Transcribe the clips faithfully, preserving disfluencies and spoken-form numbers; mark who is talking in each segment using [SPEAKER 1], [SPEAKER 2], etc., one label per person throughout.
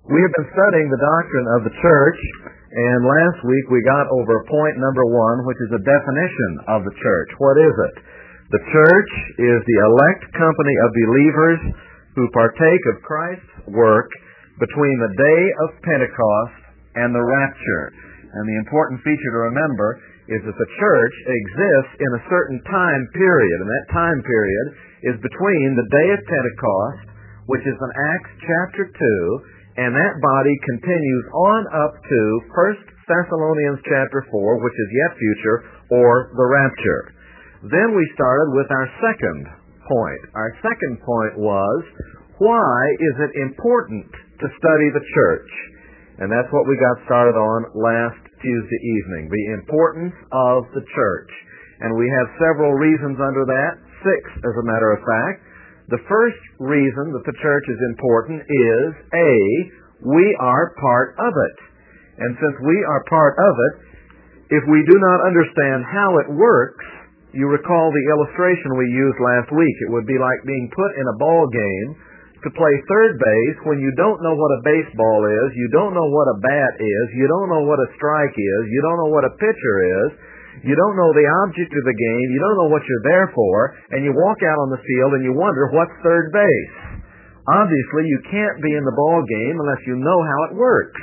[SPEAKER 1] We have been studying the doctrine of the church, and last week we got over point number one, which is a definition of the church. What is it? The church is the elect company of believers who partake of Christ's work between the day of Pentecost and the rapture. And the important feature to remember is that the church exists in a certain time period, and that time period is between the day of Pentecost, which is in Acts chapter two, and that body continues on up to First Thessalonians chapter four, which is yet future, or the rapture. Then we started with our second point. Our second point was, why is it important to study the church? And that's what we got started on last Tuesday evening, the importance of the church. And we have several reasons under that, six as a matter of fact. The first reason that the church is important is, A, we are part of it. And since we are part of it, if we do not understand how it works, you recall the illustration we used last week. It would be like being put in a ball game to play third base when you don't know what a baseball is, you don't know what a bat is, you don't know what a strike is, you don't know what a pitcher is, you don't know the object of the game, you don't know what you're there for, and you walk out on the field and you wonder what's third base. Obviously, you can't be in the ball game unless you know how it works.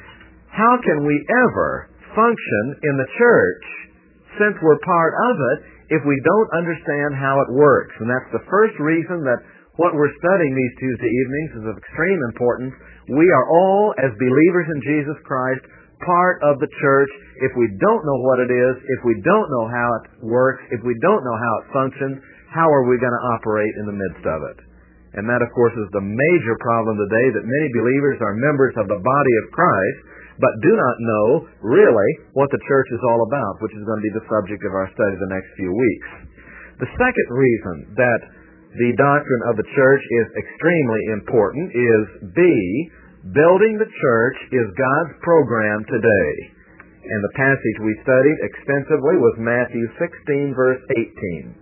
[SPEAKER 1] How can we ever function in the church, since we're part of it, if we don't understand how it works? And that's the first reason that what we're studying these Tuesday evenings is of extreme importance. We are all, as believers in Jesus Christ, part of the church. If we don't know what it is, if we don't know how it works, if we don't know how it functions, how are we going to operate in the midst of it? And that, of course, is the major problem today, that many believers are members of the body of Christ, but do not know, really, what the church is all about, which is going to be the subject of our study the next few weeks. The second reason that the doctrine of the church is extremely important is, B, building the church is God's program today. And the passage we studied extensively was Matthew sixteen, verse eighteen.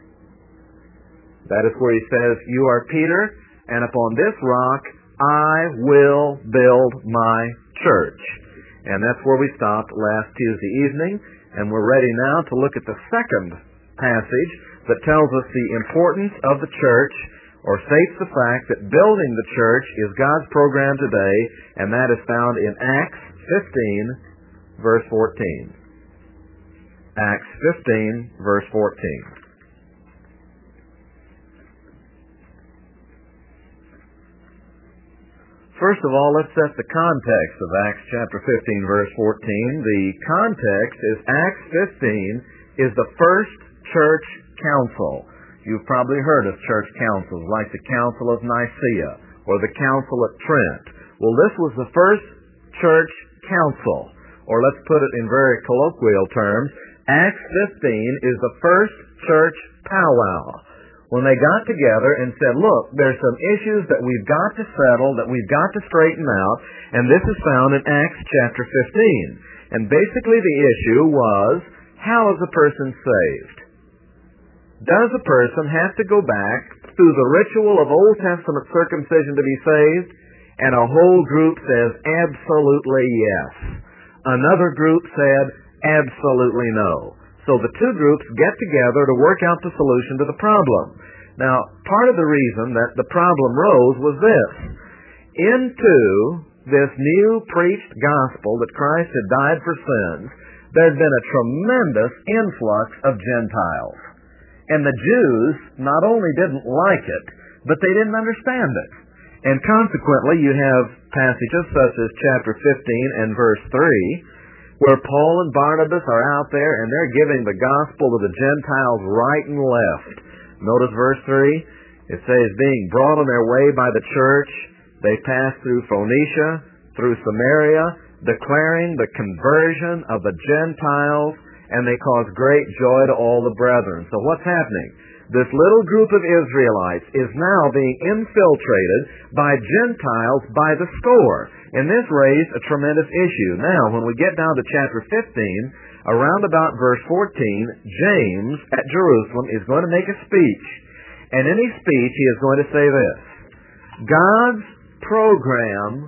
[SPEAKER 1] That is where he says, "You are Peter, and upon this rock I will build my church." And that's where we stopped last Tuesday evening, and we're ready now to look at the second passage that tells us the importance of the church, or states the fact that building the church is God's program today, and that is found in Acts fifteen, verse fourteen. Acts fifteen, verse fourteen. First of all, let's set the context of Acts chapter fifteen, verse fourteen. The context is Acts fifteen is the first church council. You've probably heard of church councils, like the Council of Nicaea or the Council at Trent. Well, this was the first church council, or let's put it in very colloquial terms, Acts fifteen is the first church powwow. When they got together and said, look, there's some issues that we've got to settle, that we've got to straighten out, and this is found in Acts chapter fifteen. And basically the issue was, how is a person saved? Does a person have to go back through the ritual of Old Testament circumcision to be saved? And a whole group says, absolutely yes. Another group said, absolutely no. So the two groups get together to work out the solution to the problem. Now, part of the reason that the problem rose was this. Into this new preached gospel that Christ had died for sins, there had been a tremendous influx of Gentiles. And the Jews not only didn't like it, but they didn't understand it. And consequently, you have passages such as chapter fifteen and verse three, where Paul and Barnabas are out there and they're giving the gospel to the Gentiles right and left. Notice verse three. It says, being brought on their way by the church, they passed through Phoenicia, through Samaria, declaring the conversion of the Gentiles, and they caused great joy to all the brethren. So what's happening? This little group of Israelites is now being infiltrated by Gentiles by the score. And this raised a tremendous issue. Now, when we get down to chapter fifteen, around about verse fourteen, James at Jerusalem is going to make a speech. And in his speech, he is going to say this: God's program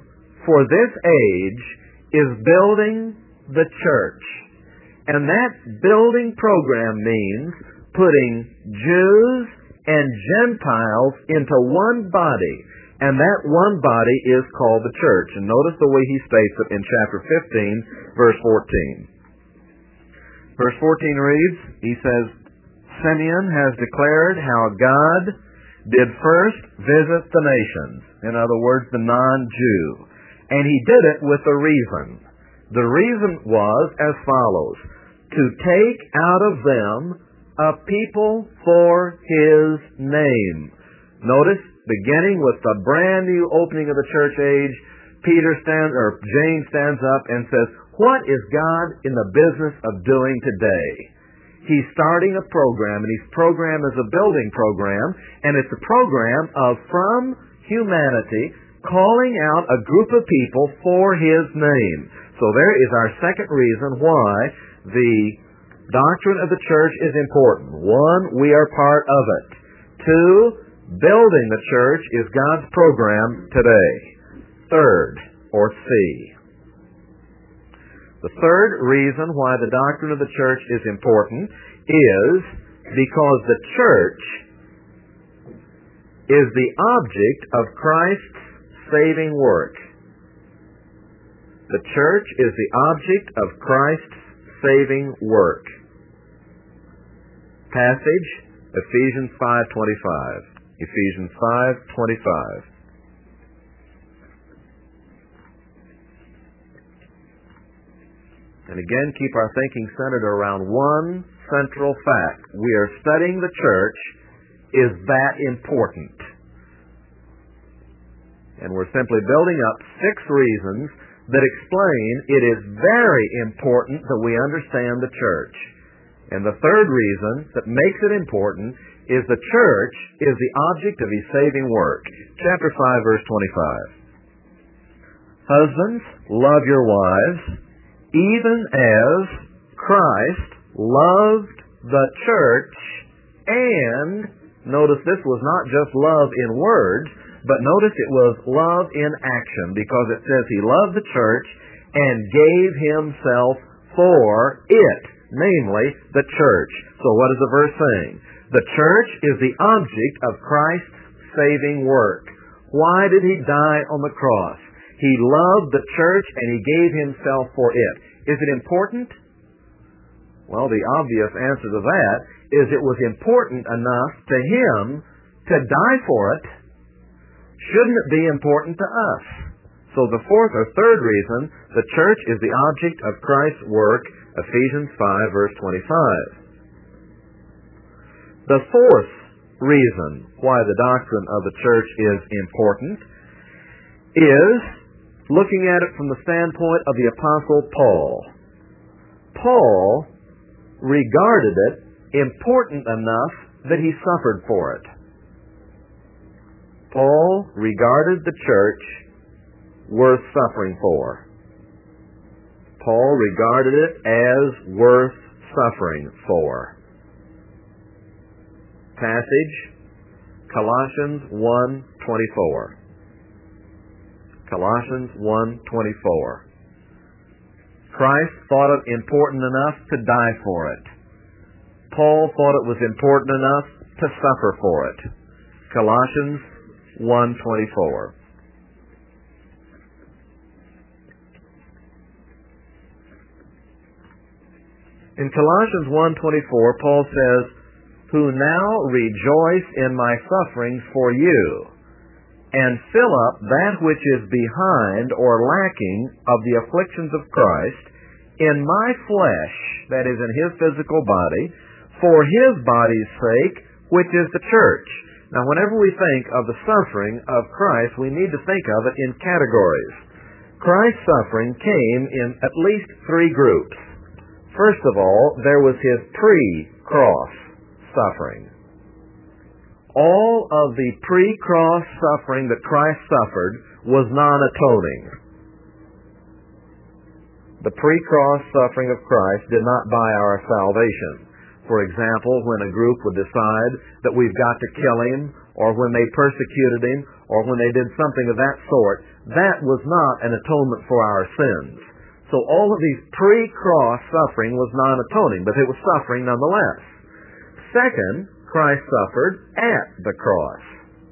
[SPEAKER 1] for this age is building the church. And that building program means putting Jews and Gentiles into one body. And that one body is called the church. And notice the way he states it in chapter fifteen, verse fourteen. Verse fourteen reads, he says, Simeon has declared how God did first visit the nations, in other words, the non-Jew. And he did it with a reason. The reason was as follows: to take out of them a people for his name. Notice, beginning with the brand new opening of the church age, Peter stands, or James stands up and says, what is God in the business of doing today? He's starting a program, and his program is a building program, and it's a program of from humanity calling out a group of people for his name. So there is our second reason why the doctrine of the church is important. One, we are part of it. Two, building the church is God's program today. Third, or C. The third reason why the doctrine of the church is important is because the church is the object of Christ's saving work. The church is the object of Christ's saving work. Passage, Ephesians five twenty-five. Ephesians five twenty-five. And again, keep our thinking centered around one central fact. We are studying the church. Is that important? And we're simply building up six reasons that explain it is very important that we understand the church. And the third reason that makes it important is the church is the object of his saving work. Chapter five, verse twenty-five. Husbands, love your wives, even as Christ loved the church, and notice this was not just love in words, but notice it was love in action, because it says he loved the church and gave himself for it, namely the church. So what is the verse saying? The church is the object of Christ's saving work. Why did he die on the cross? He loved the church and he gave himself for it. Is it important? Well, the obvious answer to that is it was important enough to him to die for it. Shouldn't it be important to us? So the fourth or third reason, the church is the object of Christ's work, Ephesians five, verse twenty-five. The fourth reason why the doctrine of the church is important is looking at it from the standpoint of the Apostle Paul. Paul regarded it important enough that he suffered for it. Paul regarded the church worth suffering for. Paul regarded it as worth suffering for. Passage, Colossians one twenty-four. Colossians one twenty-four. Christ thought it important enough to die for it. Paul thought it was important enough to suffer for it. Colossians one twenty-four. In Colossians one twenty-four, Paul says, "Who now rejoice in my sufferings for you, and fill up that which is behind or lacking of the afflictions of Christ in my flesh," that is, in his physical body, "for his body's sake, which is the church." Now, whenever we think of the suffering of Christ, we need to think of it in categories. Christ's suffering came in at least three groups. First of all, there was his pre-cross suffering. All of the pre-cross suffering that Christ suffered was non-atoning. The pre-cross suffering of Christ did not buy our salvation. For example, when a group would decide that we've got to kill him, or when they persecuted him, or when they did something of that sort, that was not an atonement for our sins. So all of these pre-cross suffering was non-atoning, but it was suffering nonetheless. Second, Christ suffered at the cross.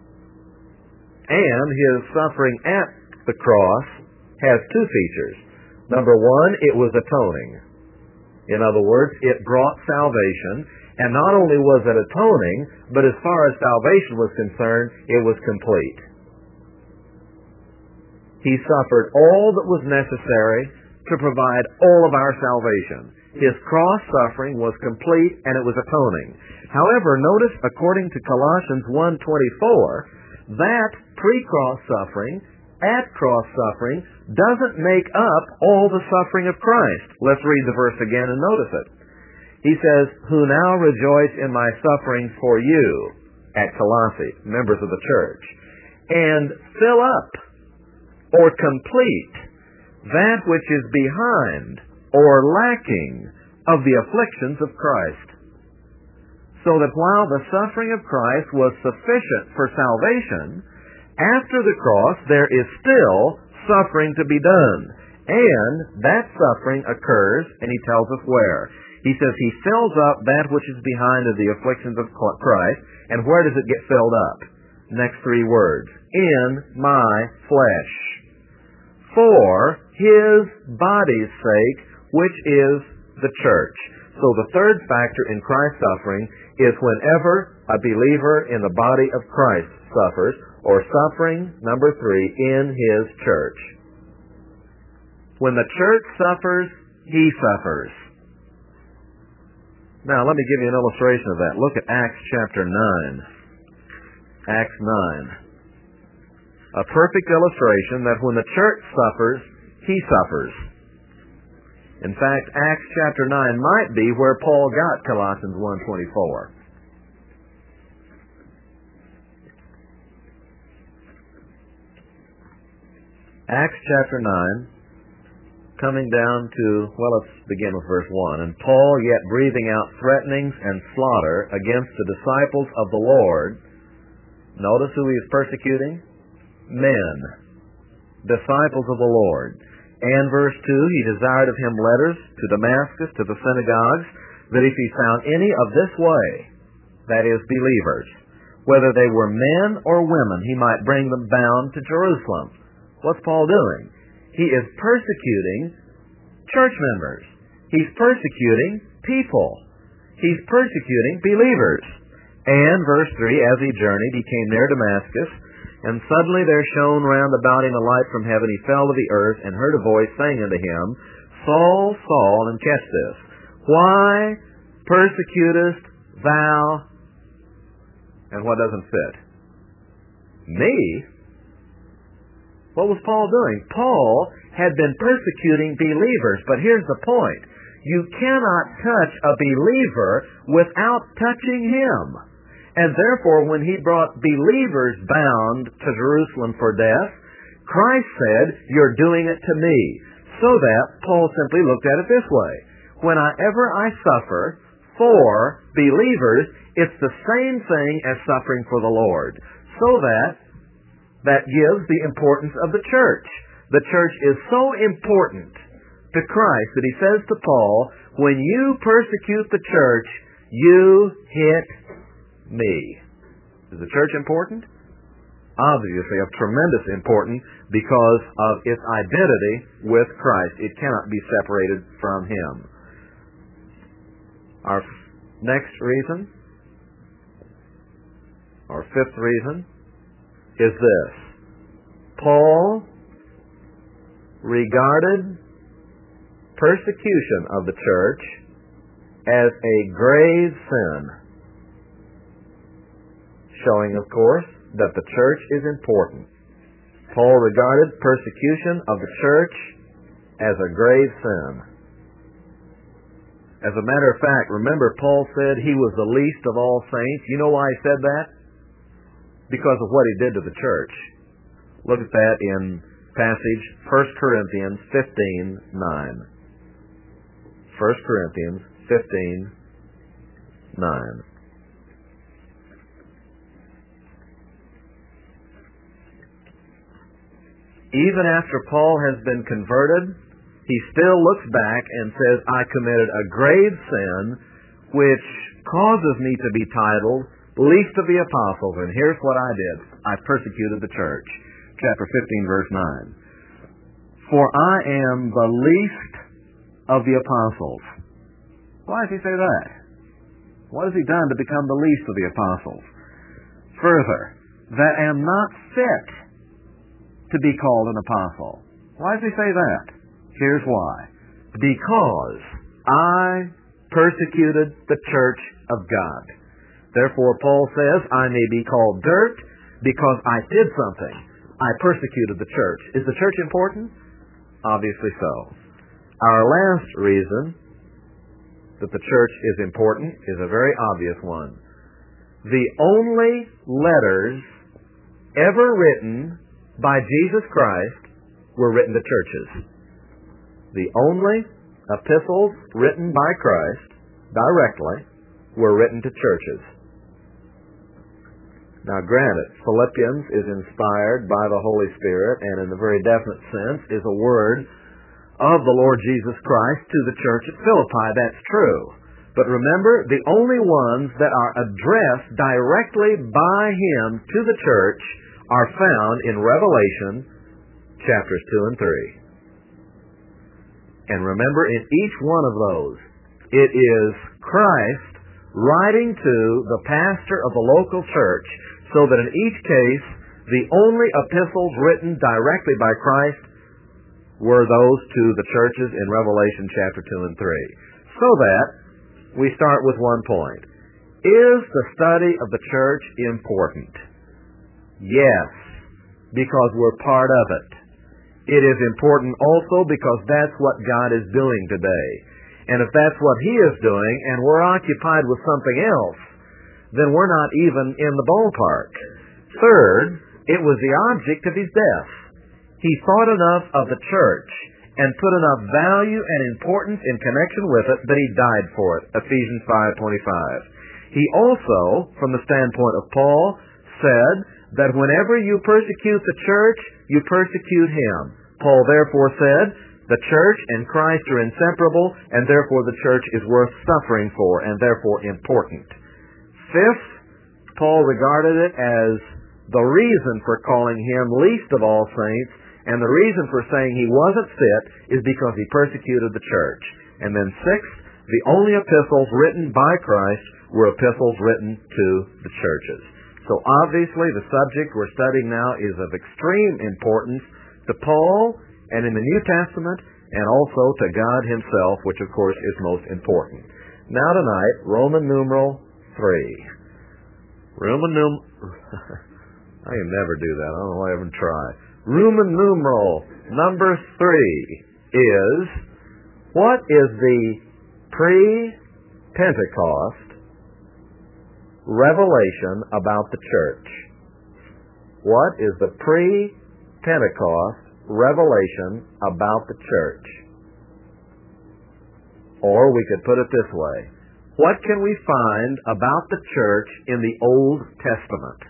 [SPEAKER 1] And his suffering at the cross has two features. Number one, it was atoning. In other words, it brought salvation. And not only was it atoning, but as far as salvation was concerned, it was complete. He suffered all that was necessary to provide all of our salvation. His cross suffering was complete and it was atoning. However, notice according to Colossians one twenty-four, that pre-cross suffering, at cross suffering, doesn't make up all the suffering of Christ. Let's read the verse again and notice it. He says, who now rejoice in my sufferings for you, at Colossae, members of the church, and fill up or complete that which is behind or lacking of the afflictions of Christ. So that while the suffering of Christ was sufficient for salvation, after the cross there is still suffering to be done. And that suffering occurs, and he tells us where. He says he fills up that which is behind of the afflictions of Christ. And where does it get filled up? Next three words. In my flesh. For his body's sake, which is the church. So the third factor in Christ's suffering is whenever a believer in the body of Christ suffers, or suffering, number three, in his church. When the church suffers, he suffers. Now, let me give you an illustration of that. Look at Acts chapter nine. Acts nine. A perfect illustration that when the church suffers, he suffers. In fact, Acts chapter nine might be where Paul got Colossians one twenty-four. Acts chapter nine, coming down to, well, let's begin with verse one. And Paul, yet breathing out threatenings and slaughter against the disciples of the Lord. Notice who he is persecuting? Men. Disciples of the Lord. And verse two, he desired of him letters to Damascus, to the synagogues, that if he found any of this way, that is, believers, whether they were men or women, he might bring them bound to Jerusalem. What's Paul doing? He is persecuting church members. He's persecuting people. He's persecuting believers. And verse three, as he journeyed, he came near Damascus, and suddenly there shone round about him a light from heaven. He fell to the earth and heard a voice saying unto him, Saul, Saul, and catch this, why persecutest thou? And what doesn't fit? Me? What was Paul doing? Paul had been persecuting believers, but here's the point. You cannot touch a believer without touching him. And therefore, when he brought believers bound to Jerusalem for death, Christ said, you're doing it to me. So that, Paul simply looked at it this way. Whenever I suffer for believers, it's the same thing as suffering for the Lord. So that, that gives the importance of the church. The church is so important to Christ that he says to Paul, when you persecute the church, you hit me. Is the church important? Obviously of tremendous importance because of its identity with Christ. It cannot be separated from him. Our next reason, our fifth reason, is this. Paul regarded persecution of the church as a grave sin, showing, of course, that the church is important. Paul regarded persecution of the church as a grave sin. As a matter of fact, remember Paul said he was the least of all saints. You know why he said that? Because of what he did to the church. Look at that in passage First Corinthians fifteen nine. First Corinthians fifteen nine. Even after Paul has been converted, he still looks back and says, I committed a grave sin which causes me to be titled least of the apostles. And here's what I did. I persecuted the church. Chapter fifteen, verse nine. For I am the least of the apostles. Why does he say that? What has he done to become the least of the apostles? Further, that am not fit to be called an apostle. Why does he say that? Here's why. Because I persecuted the church of God. Therefore, Paul says, I may be called dirt because I did something. I persecuted the church. Is the church important? Obviously so. Our last reason that the church is important is a very obvious one. The only letters ever written by Jesus Christ were written to churches. The only epistles written by Christ directly were written to churches. Now granted, Philippians is inspired by the Holy Spirit and in a very definite sense is a word of the Lord Jesus Christ to the church at Philippi. That's true. But remember, the only ones that are addressed directly by Him to the church are found in Revelation chapters two and three. And remember, in each one of those, it is Christ writing to the pastor of the local church, so that in each case, the only epistles written directly by Christ were those to the churches in Revelation chapter two and three. So that we start with one point. Is the study of the church important? Yes, because we're part of it. It is important also because that's what God is doing today. And if that's what He is doing and we're occupied with something else, then we're not even in the ballpark. Third, it was the object of His death. He thought enough of the church and put enough value and importance in connection with it that He died for it. Ephesians five twenty-five. He also, from the standpoint of Paul, said that whenever you persecute the church, you persecute Him. Paul therefore said, the church and Christ are inseparable, and therefore the church is worth suffering for, and therefore important. Fifth, Paul regarded it as the reason for calling Him least of all saints, and the reason for saying He wasn't fit is because He persecuted the church. And then sixth, the only epistles written by Christ were epistles written to the churches. So obviously the subject we're studying now is of extreme importance to Paul and in the New Testament and also to God Himself, which of course is most important. Now tonight, Roman numeral three. Roman num... I can never do that. I don't know why I even try. Roman numeral number three is, what is the pre-Pentecost revelation about the church? What is the pre-Pentecost revelation about the church? Or we could put it this way. What can we find about the church in the Old Testament?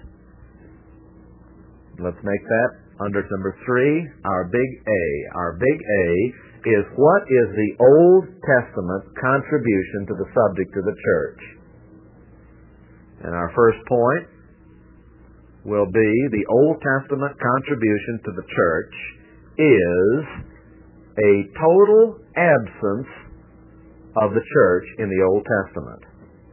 [SPEAKER 1] Let's make that under number three, our big A. Our big A is, what is the Old Testament contribution to the subject of the church? And our first point will be the Old Testament contribution to the church is a total absence of the church in the Old Testament.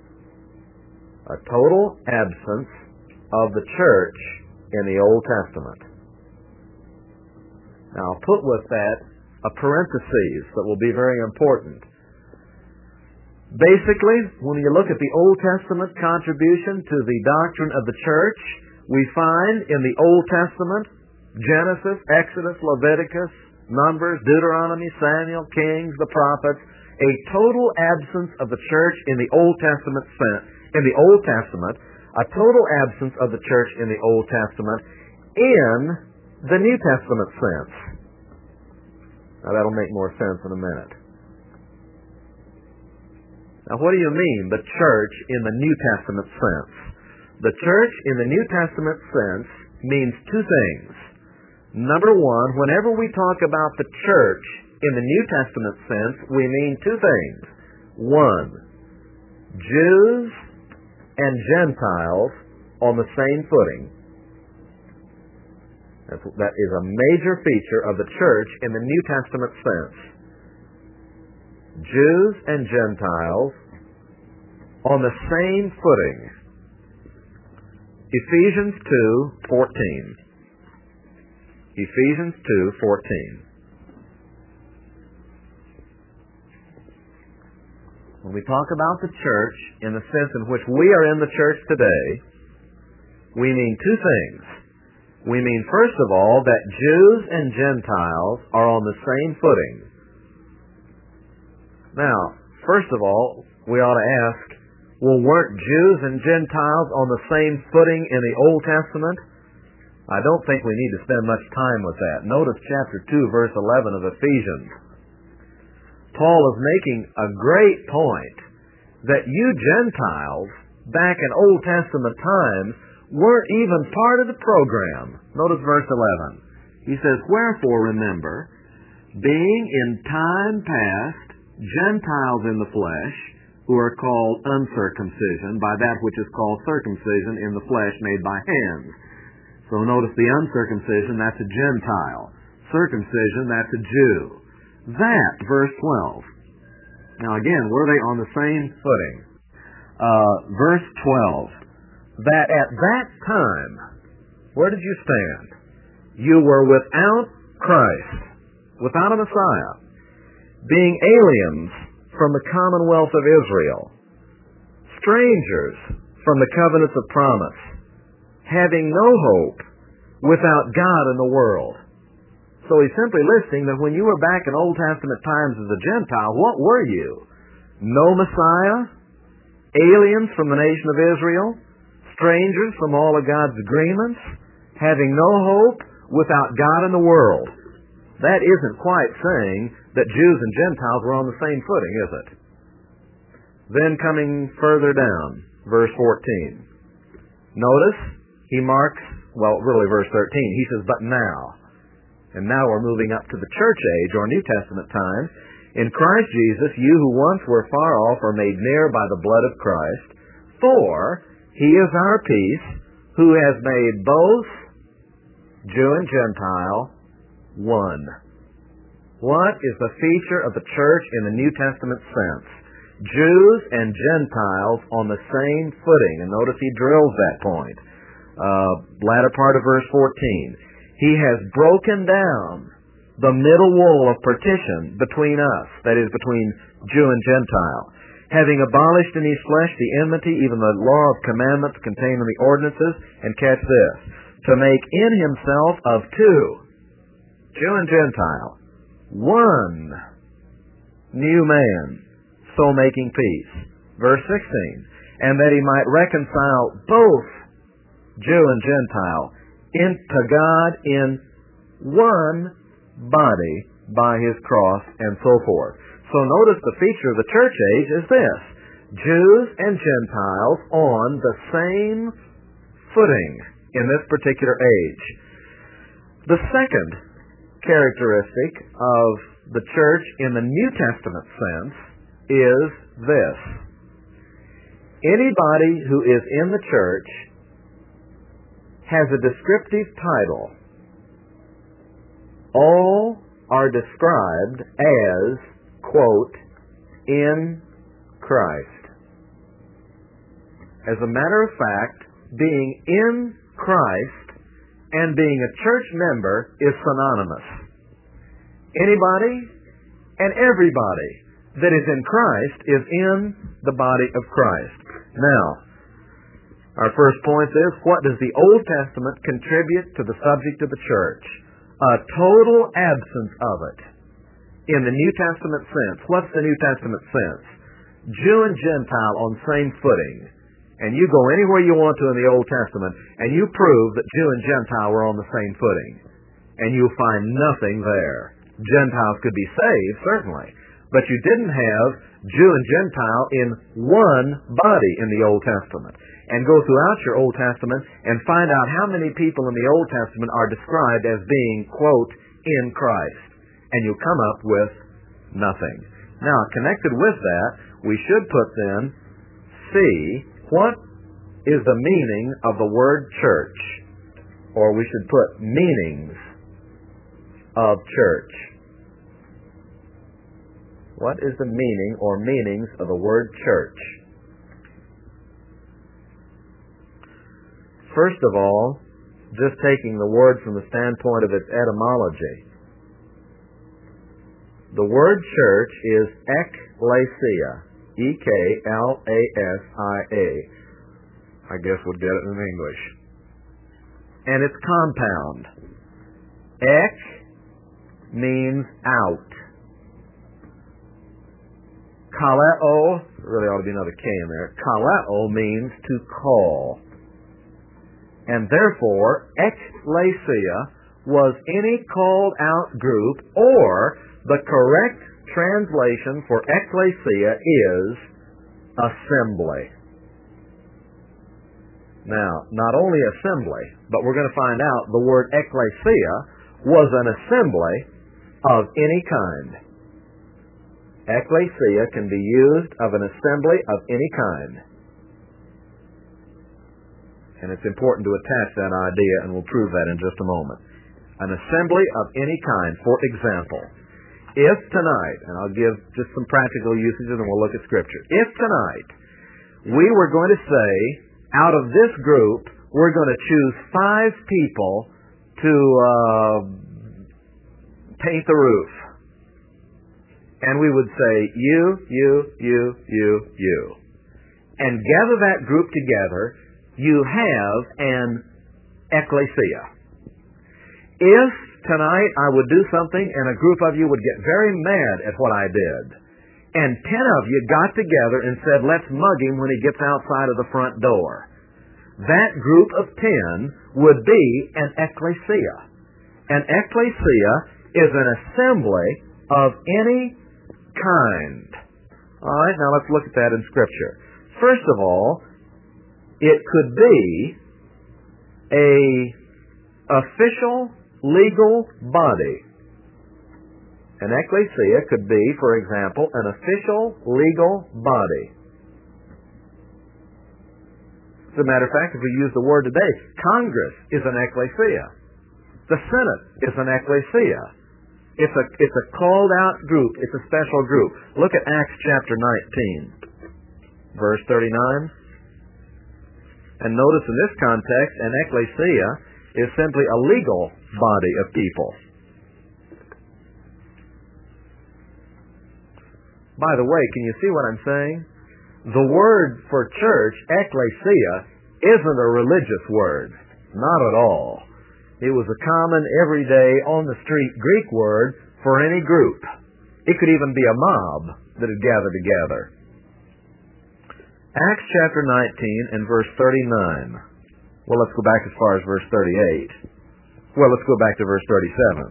[SPEAKER 1] A total absence of the church in the Old Testament. Now, I'll put with that a parenthesis that will be very important. Basically, when you look at the Old Testament contribution to the doctrine of the church, we find in the Old Testament Genesis, Exodus, Leviticus, Numbers, Deuteronomy, Samuel, Kings, the prophets, a total absence of the church in the Old Testament sense, in the Old Testament, a total absence of the church in the Old Testament in the New Testament sense. Now that'll make more sense in a minute. Now what do you mean, the church in the New Testament sense? The church in the New Testament sense means two things. Number one, whenever we talk about the church in the New Testament sense, we mean two things. One, Jews and Gentiles on the same footing. That's, that is a major feature of the church in the New Testament sense. Jews and Gentiles on the same footing. Ephesians two fourteen. Ephesians two fourteen. When we talk about the church in the sense in which we are in the church today, we mean two things. We mean, first of all, that Jews and Gentiles are on the same footing. Now, first of all, we ought to ask, well, weren't Jews and Gentiles on the same footing in the Old Testament? I don't think we need to spend much time with that. Notice chapter two, verse eleven of Ephesians. Paul is making a great point that you Gentiles, back in Old Testament times, weren't even part of the program. Notice verse eleven. He says, wherefore remember, being in time past Gentiles in the flesh, who are called uncircumcision by that which is called circumcision in the flesh made by hands. So notice the uncircumcision, that's a Gentile. Circumcision, that's a Jew. That, verse twelve. Now again, were they on the same footing? Uh, verse twelve. That at that time, where did you stand? You were without Christ, without a Messiah, being aliens from the commonwealth of Israel, strangers from the covenants of promise, having no hope, without God in the world. So he's simply listing that when you were back in Old Testament times as a Gentile, what were you? No Messiah? Aliens from the nation of Israel? Strangers from all of God's agreements? Having no hope? Without God in the world? That isn't quite saying that Jews and Gentiles were on the same footing, is it? Then coming further down, verse fourteen. Notice, he marks, well, really verse thirteen, he says, but now. And now we're moving up to the church age, or New Testament time. In Christ Jesus, you who once were far off are made near by the blood of Christ. For he is our peace, who has made both Jew and Gentile one. What is the feature of the church in the New Testament sense? Jews and Gentiles on the same footing. And notice he drills that point. Uh, latter part of verse fourteen. He has broken down the middle wall of partition between us, that is, between Jew and Gentile, having abolished in his flesh the enmity, even the law of commandments contained in the ordinances, and catch this, to make in himself of two, Jew and Gentile, one new man, so making peace. Verse sixteen, and that he might reconcile both Jew and Gentile into God in one body by his cross, and so forth. So notice the feature of the church age is this: Jews and Gentiles on the same footing in this particular age. The second characteristic of the church in the New Testament sense is this: anybody who is in the church has a descriptive title. All are described as, quote, in Christ. As a matter of fact, being in Christ and being a church member is synonymous. Anybody and everybody that is in Christ is in the body of Christ. Now, our first point is, what does the Old Testament contribute to the subject of the church? A total absence of it. In the New Testament sense, what's the New Testament sense? Jew and Gentile on same footing. And you go anywhere you want to in the Old Testament, and you prove that Jew and Gentile were on the same footing. And you'll find nothing there. Gentiles could be saved, certainly. But you didn't have Jew and Gentile in one body in the Old Testament. and go throughout your Old Testament and find out how many people in the Old Testament are described as being, quote, in Christ. And you'll come up with nothing. Now, connected with that, we should put then, see, what is the meaning of the word church? Or we should put meanings of church. What is the meaning or meanings of the word church? First of all, just taking the word from the standpoint of its etymology, the word church is ekklesia, E K L A S I A. I guess we'll get it in English. And it's compound. Ek means out. Kaleo, really ought to be another K in there. Kaleo means to call. And therefore, ekklesia was any called out group, or the correct translation for ekklesia is assembly. Now, not only assembly, but we're going to find out the word ekklesia was an assembly of any kind. Ekklesia can be used of an assembly of any kind. And it's important to attach that idea, and we'll prove that in just a moment. An assembly of any kind. For example, if tonight, and I'll give just some practical usages and we'll look at Scripture. If tonight we were going to say, out of this group, we're going to choose five people to uh, paint the roof. And we would say, you, you, you, you, you. And gather that group together, you have an ekklesia. If tonight I would do something and a group of you would get very mad at what I did, and ten of you got together and said, let's mug him when he gets outside of the front door, that group of ten would be an ekklesia. An ekklesia is an assembly of any kind. All right, now let's look at that in Scripture. First of all, it could be a official legal body. An ekklesia could be, for example, an official legal body. As a matter of fact, if we use the word today, Congress is an ekklesia. The Senate is an ekklesia. It's a, it's a called out group. It's a special group. Look at Acts chapter nineteen, verse thirty-nine. And notice in this context, an ekklesia is simply a legal body of people. By the way, can you see what I'm saying? The word for church, ekklesia, isn't a religious word. Not at all. It was a common, everyday, on-the-street Greek word for any group. It could even be a mob that had gathered together. Acts chapter nineteen and verse thirty-nine. Well, let's go back as far as verse thirty-eight. Well, let's go back to verse thirty-seven.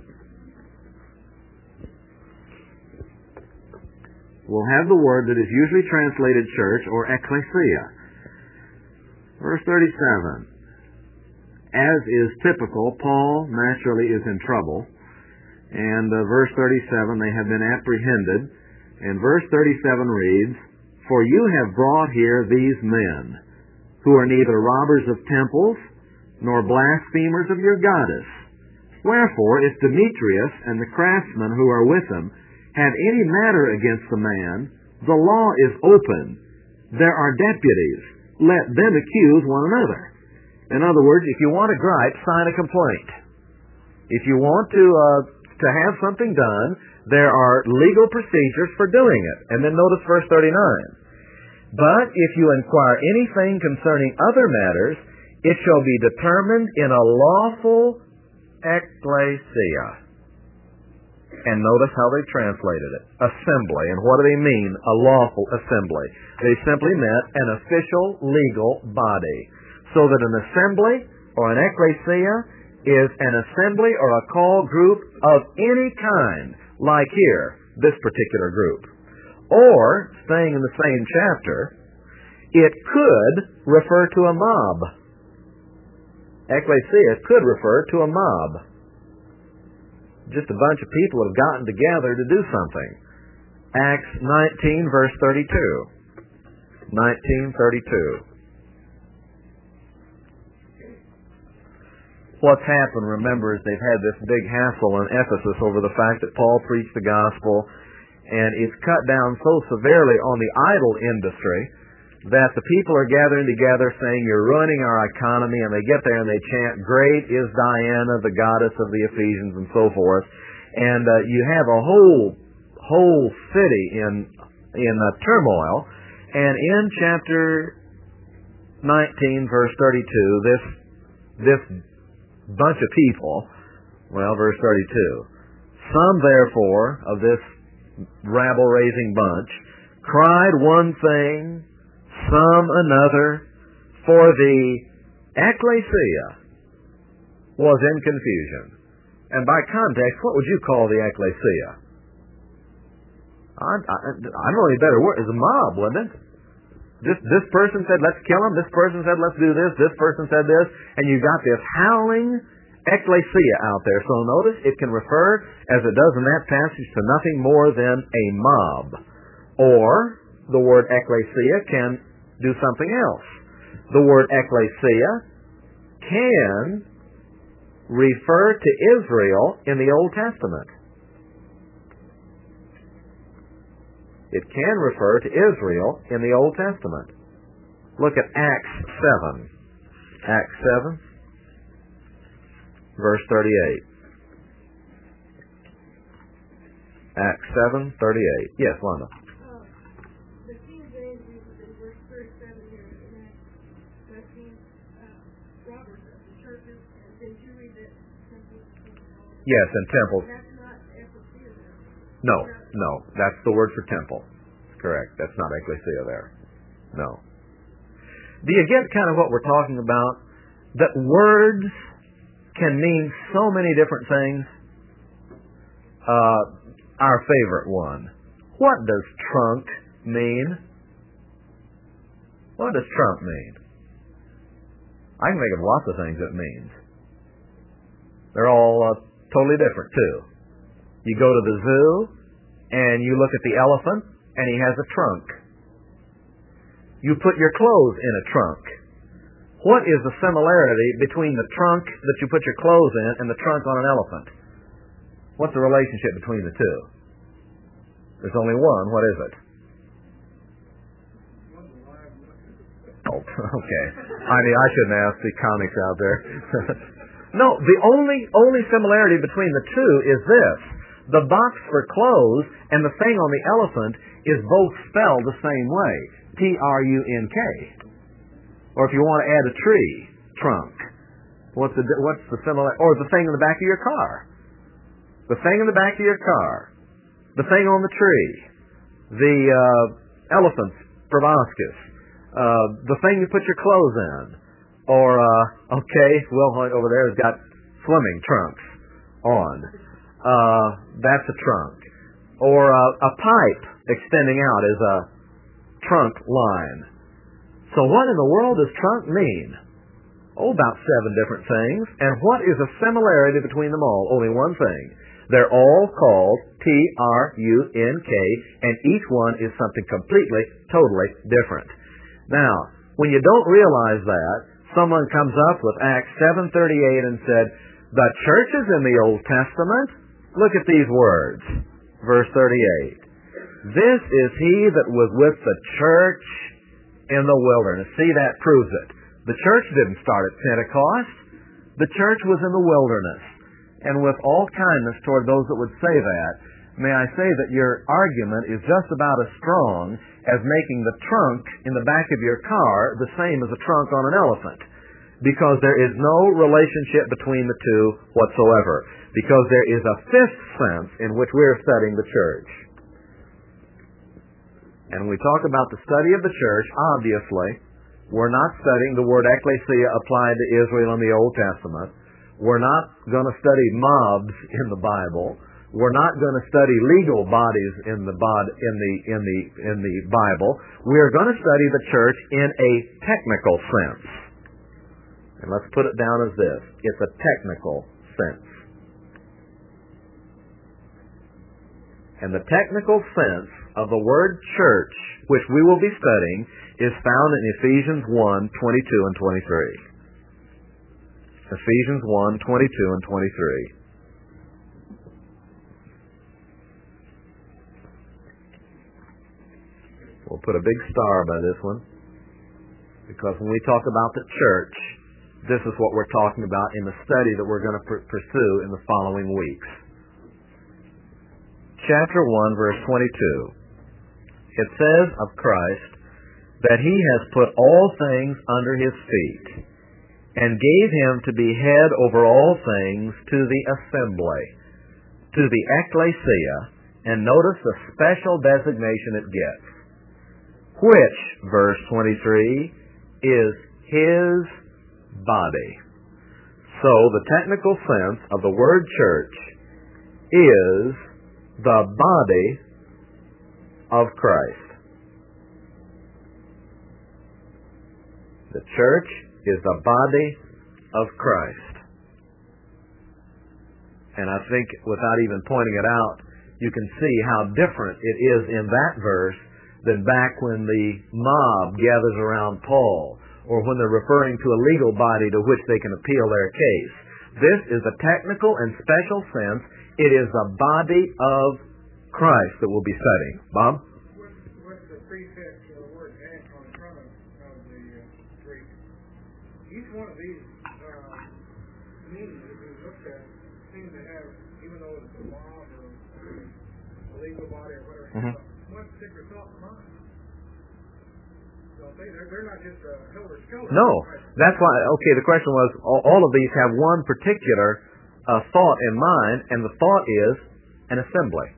[SPEAKER 1] We'll have the word that is usually translated church or ekklesia. Verse thirty-seven. As is typical, Paul naturally is in trouble. And uh, verse thirty-seven, they have been apprehended. And verse thirty-seven reads, for you have brought here these men, who are neither robbers of temples, nor blasphemers of your goddess. Wherefore, if Demetrius and the craftsmen who are with him have any matter against the man, the law is open. There are deputies. Let them accuse one another. In other words, if you want a gripe, sign a complaint. If you want to uh, to have something done, there are legal procedures for doing it. And then notice verse thirty-nine. But if you inquire anything concerning other matters, it shall be determined in a lawful ekklesia. And notice how they translated it. Assembly. And what do they mean, a lawful assembly? They simply meant an official legal body. So that an assembly or an ekklesia is an assembly or a call group of any kind, like here, this particular group. Or, staying in the same chapter, it could refer to a mob. Ecclesia could refer to a mob. Just a bunch of people have gotten together to do something. Acts nineteen, verse thirty-two. nineteen thirty-two. What's happened, remember, is they've had this big hassle in Ephesus over the fact that Paul preached the gospel, and it's cut down so severely on the idol industry that the people are gathering together saying, "You're ruining our economy," and they get there and they chant, "Great is Diana, the goddess of the Ephesians," and so forth. And uh, you have a whole whole city in in uh, turmoil. And in chapter nineteen, verse thirty-two, this this bunch of people, well, verse thirty-two, some therefore of this rabble-raising bunch cried one thing, some another, for the ecclesia was in confusion. And by context, what would you call the ecclesia? I, I, I don't know any better word. It's a mob, wouldn't it? This, this person said, "Let's kill him." This person said, "Let's do this." This person said this. And you got this howling ecclesia out there. So notice it can refer, as it does in that passage, to nothing more than a mob. Or the word ecclesia can do something else. The word ecclesia can refer to Israel in the Old Testament. It can refer to Israel in the Old Testament. Look at Acts seven. Acts seven, verse thirty-eight. Acts seven, thirty-eight. Yes, Wanda.
[SPEAKER 2] Uh, the King James uses in verse thirty-seven here in Acts nineteen, uh, Robert of the churches, and then you read that temple.
[SPEAKER 1] Yes, and temple.
[SPEAKER 2] That's not ecclesia there.
[SPEAKER 1] No, no. That's the word for temple. Correct. That's not ecclesia there. No. Do you get kind of what we're talking about? That words can mean so many different things. Uh, our favorite one. What does trunk mean? What does trunk mean? I can think of lots of things it means. They're all uh, totally different, too. You go to the zoo, and you look at the elephant, and he has a trunk. You put your clothes in a trunk. What is the similarity between the trunk that you put your clothes in and the trunk on an elephant? What's the relationship between the two? There's only one. What is it? Oh, okay. I mean, I shouldn't ask the comics out there. No, the only only similarity between the two is this. The box for clothes and the thing on the elephant is both spelled the same way. T R U N K. Or if you want to add a tree, trunk. What's the what's the similar? Or the thing in the back of your car. The thing in the back of your car. The thing on the tree. The uh, elephant's proboscis. Uh, the thing you put your clothes in. Or, uh, okay, Will Hoyt over there has got swimming trunks on. Uh, that's a trunk. Or uh, a pipe extending out is a trunk line. So what in the world does trunk mean? Oh, about seven different things. And what is a similarity between them all? Only one thing. They're all called T R U N K, and each one is something completely, totally different. Now, when you don't realize that, someone comes up with Acts seven thirty-eight and said, the churches in the Old Testament, look at these words. Verse thirty-eight. This is he that was with the church in the wilderness. See, that proves it. The church didn't start at Pentecost. The church was in the wilderness. And with all kindness toward those that would say that, may I say that your argument is just about as strong as making the trunk in the back of your car the same as a trunk on an elephant. Because there is no relationship between the two whatsoever. Because there is a fifth sense in which we are studying the church. And when we talk about the study of the church, obviously, we're not studying the word ecclesia applied to Israel in the Old Testament. We're not going to study mobs in the Bible. We're not going to study legal bodies in the bod, in the in the in the Bible. We are going to study the church in a technical sense. And let's put it down as this. It's a technical sense. And the technical sense of the word church, which we will be studying, is found in Ephesians one, twenty-two and twenty-three. Ephesians one, twenty-two and twenty-three. We'll put a big star by this one, because when we talk about the church, this is what we're talking about in the study that we're going to pr- pursue in the following weeks. Chapter one, verse twenty-two. It says of Christ that he has put all things under his feet and gave him to be head over all things to the assembly, to the ecclesia, and notice the special designation it gets, which, verse twenty-three, is his body. So the technical sense of the word church is the body of Christ. The church is the body of Christ. And I think without even pointing it out, you can see how different it is in that verse than back when the mob gathers around Paul, or when they're referring to a legal body to which they can appeal their case. This is a technical and special sense. It is the body of Christ that we'll be studying. Bob?
[SPEAKER 3] What's the prefix of the word "and" on the front of, of the uh, Greek? Each one of these uh, meanings, if you look at, seem to have, even though it's a mob or a legal body or whatever, mm-hmm. one particular thought in mind. So they, they're, they're not just uh, helter skelter.
[SPEAKER 1] No, that's why. Okay, the question was, all, all of these have one particular uh, thought in mind, and the thought is an assembly.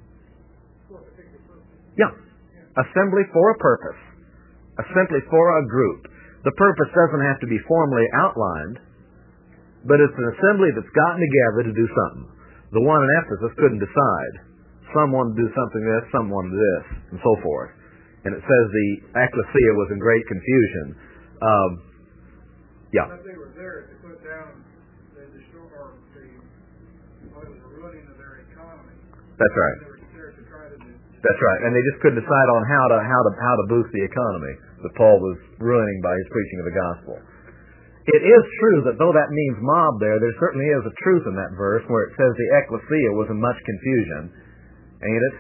[SPEAKER 1] Yeah, assembly for a purpose, assembly for a group. The purpose doesn't have to be formally outlined, but it's an assembly that's gotten together to do something. The one in Ephesus couldn't decide. Some wanted to do something this, some wanted to do this, and so forth. And it says the ecclesia was in great confusion. Um, yeah.
[SPEAKER 3] But they were there to put down the, the, or the, well, it was the ruining of their economy.
[SPEAKER 1] That's right.
[SPEAKER 3] They were there to try to do.
[SPEAKER 1] That's right. And they just couldn't decide on how to how to how to boost the economy that Paul was ruining by his preaching of the gospel. It is true that though that means mob there, there certainly is a truth in that verse where it says the ecclesia was in much confusion. Ain't it?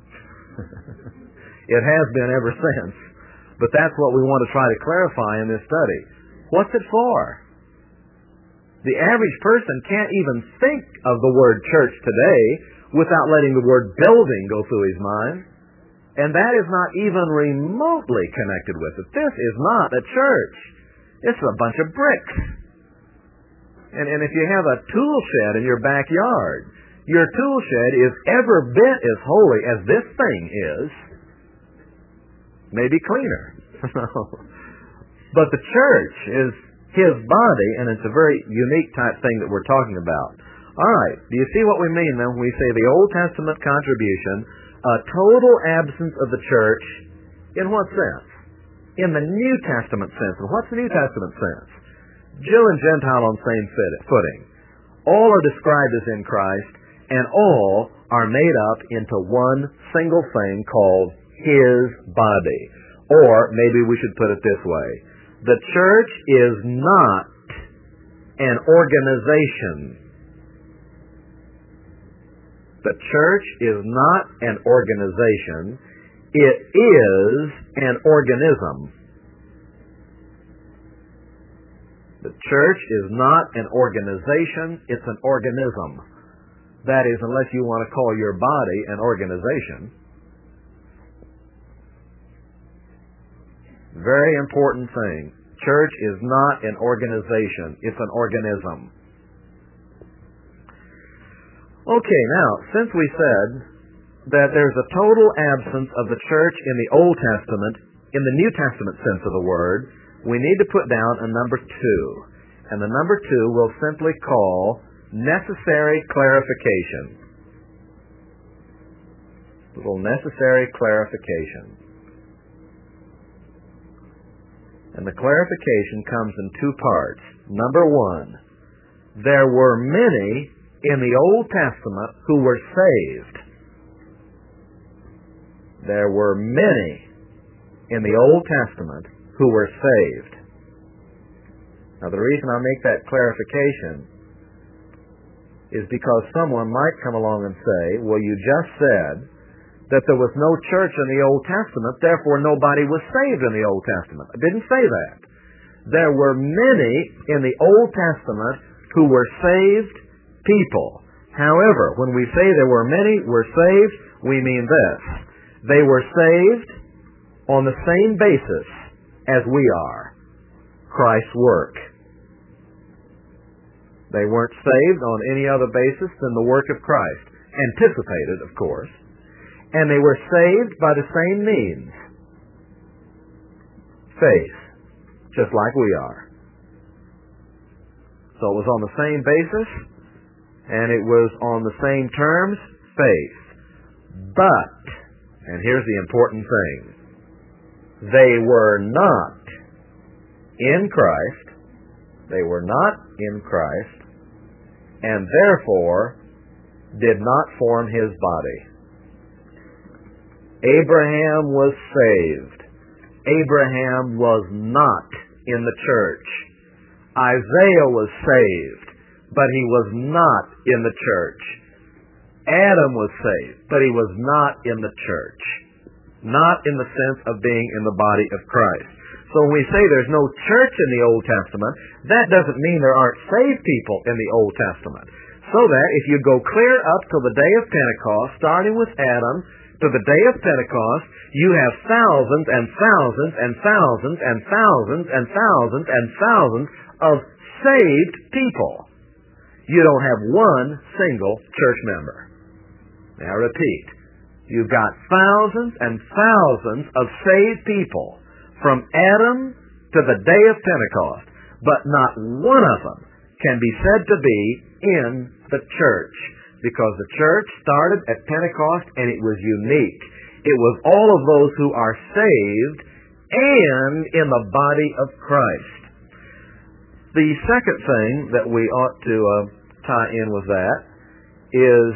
[SPEAKER 1] It has been ever since. But that's what we want to try to clarify in this study. What's it for? The average person can't even think of the word church today without letting the word building go through his mind. And that is not even remotely connected with it. This is not a church. It's a bunch of bricks. And, and if you have a tool shed in your backyard, your tool shed is every bit as holy as this thing is, maybe cleaner. But the church is his body, and it's a very unique type thing that we're talking about. All right, do you see what we mean then when we say the Old Testament contribution, a total absence of the church, in what sense? In the New Testament sense. And what's the New Testament sense? Jew and Gentile on same footing. All are described as in Christ, and all are made up into one single thing called his body. Or maybe we should put it this way. The church is not an organization. The church is not an organization. It is an organism. The church is not an organization. It's an organism. That is, unless you want to call your body an organization. Very important thing. Church is not an organization. It's an organism. Okay, now, since we said that there's a total absence of the church in the Old Testament, in the New Testament sense of the word, we need to put down a number two. And the number two we'll simply call necessary clarification. little necessary clarification. And the clarification comes in two parts. Number one, there were many in the Old Testament who were saved. There were many in the Old Testament who were saved. Now, the reason I make that clarification is because someone might come along and say, well, you just said that there was no church in the Old Testament, therefore nobody was saved in the Old Testament. I didn't say that. There were many in the Old Testament who were saved people. However, when we say there were many were saved, we mean this. They were saved on the same basis as we are, Christ's work. They weren't saved on any other basis than the work of Christ, anticipated, of course. And they were saved by the same means, faith, just like we are. So it was on the same basis, and it was on the same terms, faith. But, and here's the important thing, they were not in Christ, they were not in Christ, and therefore did not form His body. Abraham was saved. Abraham was not in the church. Isaiah was saved, but he was not in the church. Adam was saved, but he was not in the church. Not in the sense of being in the body of Christ. So when we say there's no church in the Old Testament, that doesn't mean there aren't saved people in the Old Testament. So that if you go clear up to the day of Pentecost, starting with Adam, to the day of Pentecost, you have thousands and thousands and thousands and thousands and thousands and thousands of saved people. You don't have one single church member. Now I repeat, you've got thousands and thousands of saved people from Adam to the day of Pentecost, but not one of them can be said to be in the church, because the church started at Pentecost and it was unique. It was all of those who are saved and in the body of Christ. The second thing that we ought to uh, tie in with that is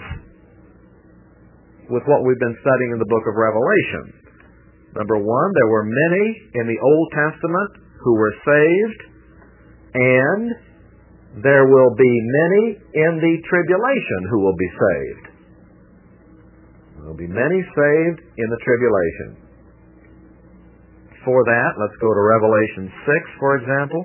[SPEAKER 1] with what we've been studying in the book of Revelation. Number one, there were many in the Old Testament who were saved, and there will be many in the tribulation who will be saved. There will be many saved in the tribulation. For that, let's go to Revelation six, for example.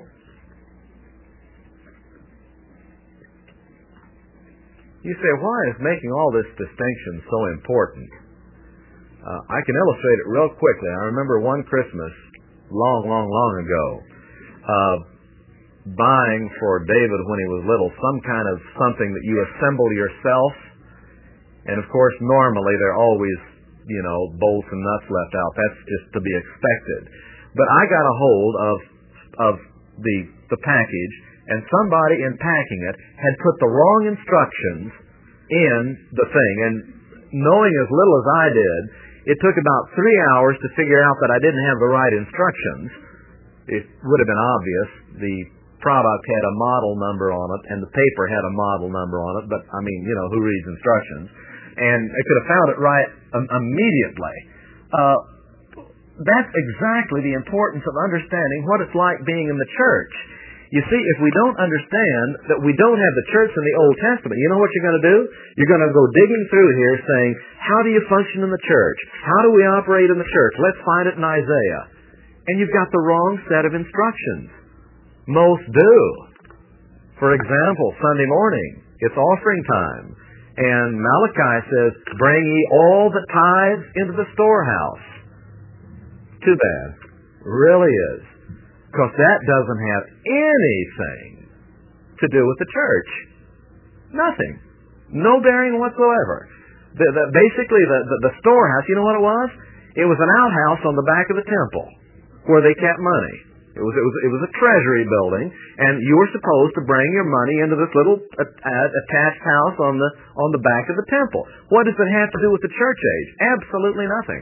[SPEAKER 1] You say, why is making all this distinction so important? Uh, I can illustrate it real quickly. I remember one Christmas, long, long, long ago, uh, buying for David when he was little some kind of something that you assemble yourself. And of course, normally there are always, you know, bolts and nuts left out. That's just to be expected. But I got a hold of of the the package, and somebody in packing it had put the wrong instructions in the thing. And knowing as little as I did, it took about three hours to figure out that I didn't have the right instructions. It would have been obvious. The product had a model number on it, and the paper had a model number on it, but, I mean, you know, who reads instructions? And I could have found it right um, immediately. Uh, that's exactly the importance of understanding what it's like being in the church. You see, if we don't understand that we don't have the church in the Old Testament, you know what you're going to do? You're going to go digging through here saying, how do you function in the church? How do we operate in the church? Let's find it in Isaiah. And you've got the wrong set of instructions. Most do. For example, Sunday morning, it's offering time. And Malachi says, bring ye all the tithes into the storehouse. Too bad. Really is. Because that doesn't have anything to do with the church. Nothing. No bearing whatsoever. The, the, basically, the, the, the storehouse, you know what it was? It was an outhouse on the back of the temple where they kept money. It was, it was, it was a treasury building, and you were supposed to bring your money into this little uh, attached house on the, on the back of the temple. What does it have to do with the church age? Absolutely nothing.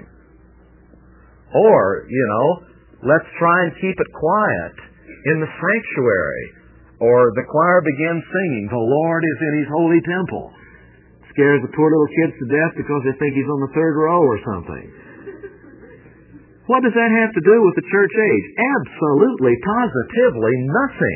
[SPEAKER 1] Or, you know, let's try and keep it quiet in the sanctuary. Or the choir begins singing, "The Lord is in His holy temple." Scares the poor little kids to death because they think He's on the third row or something. What does that have to do with the church age? Absolutely, positively nothing.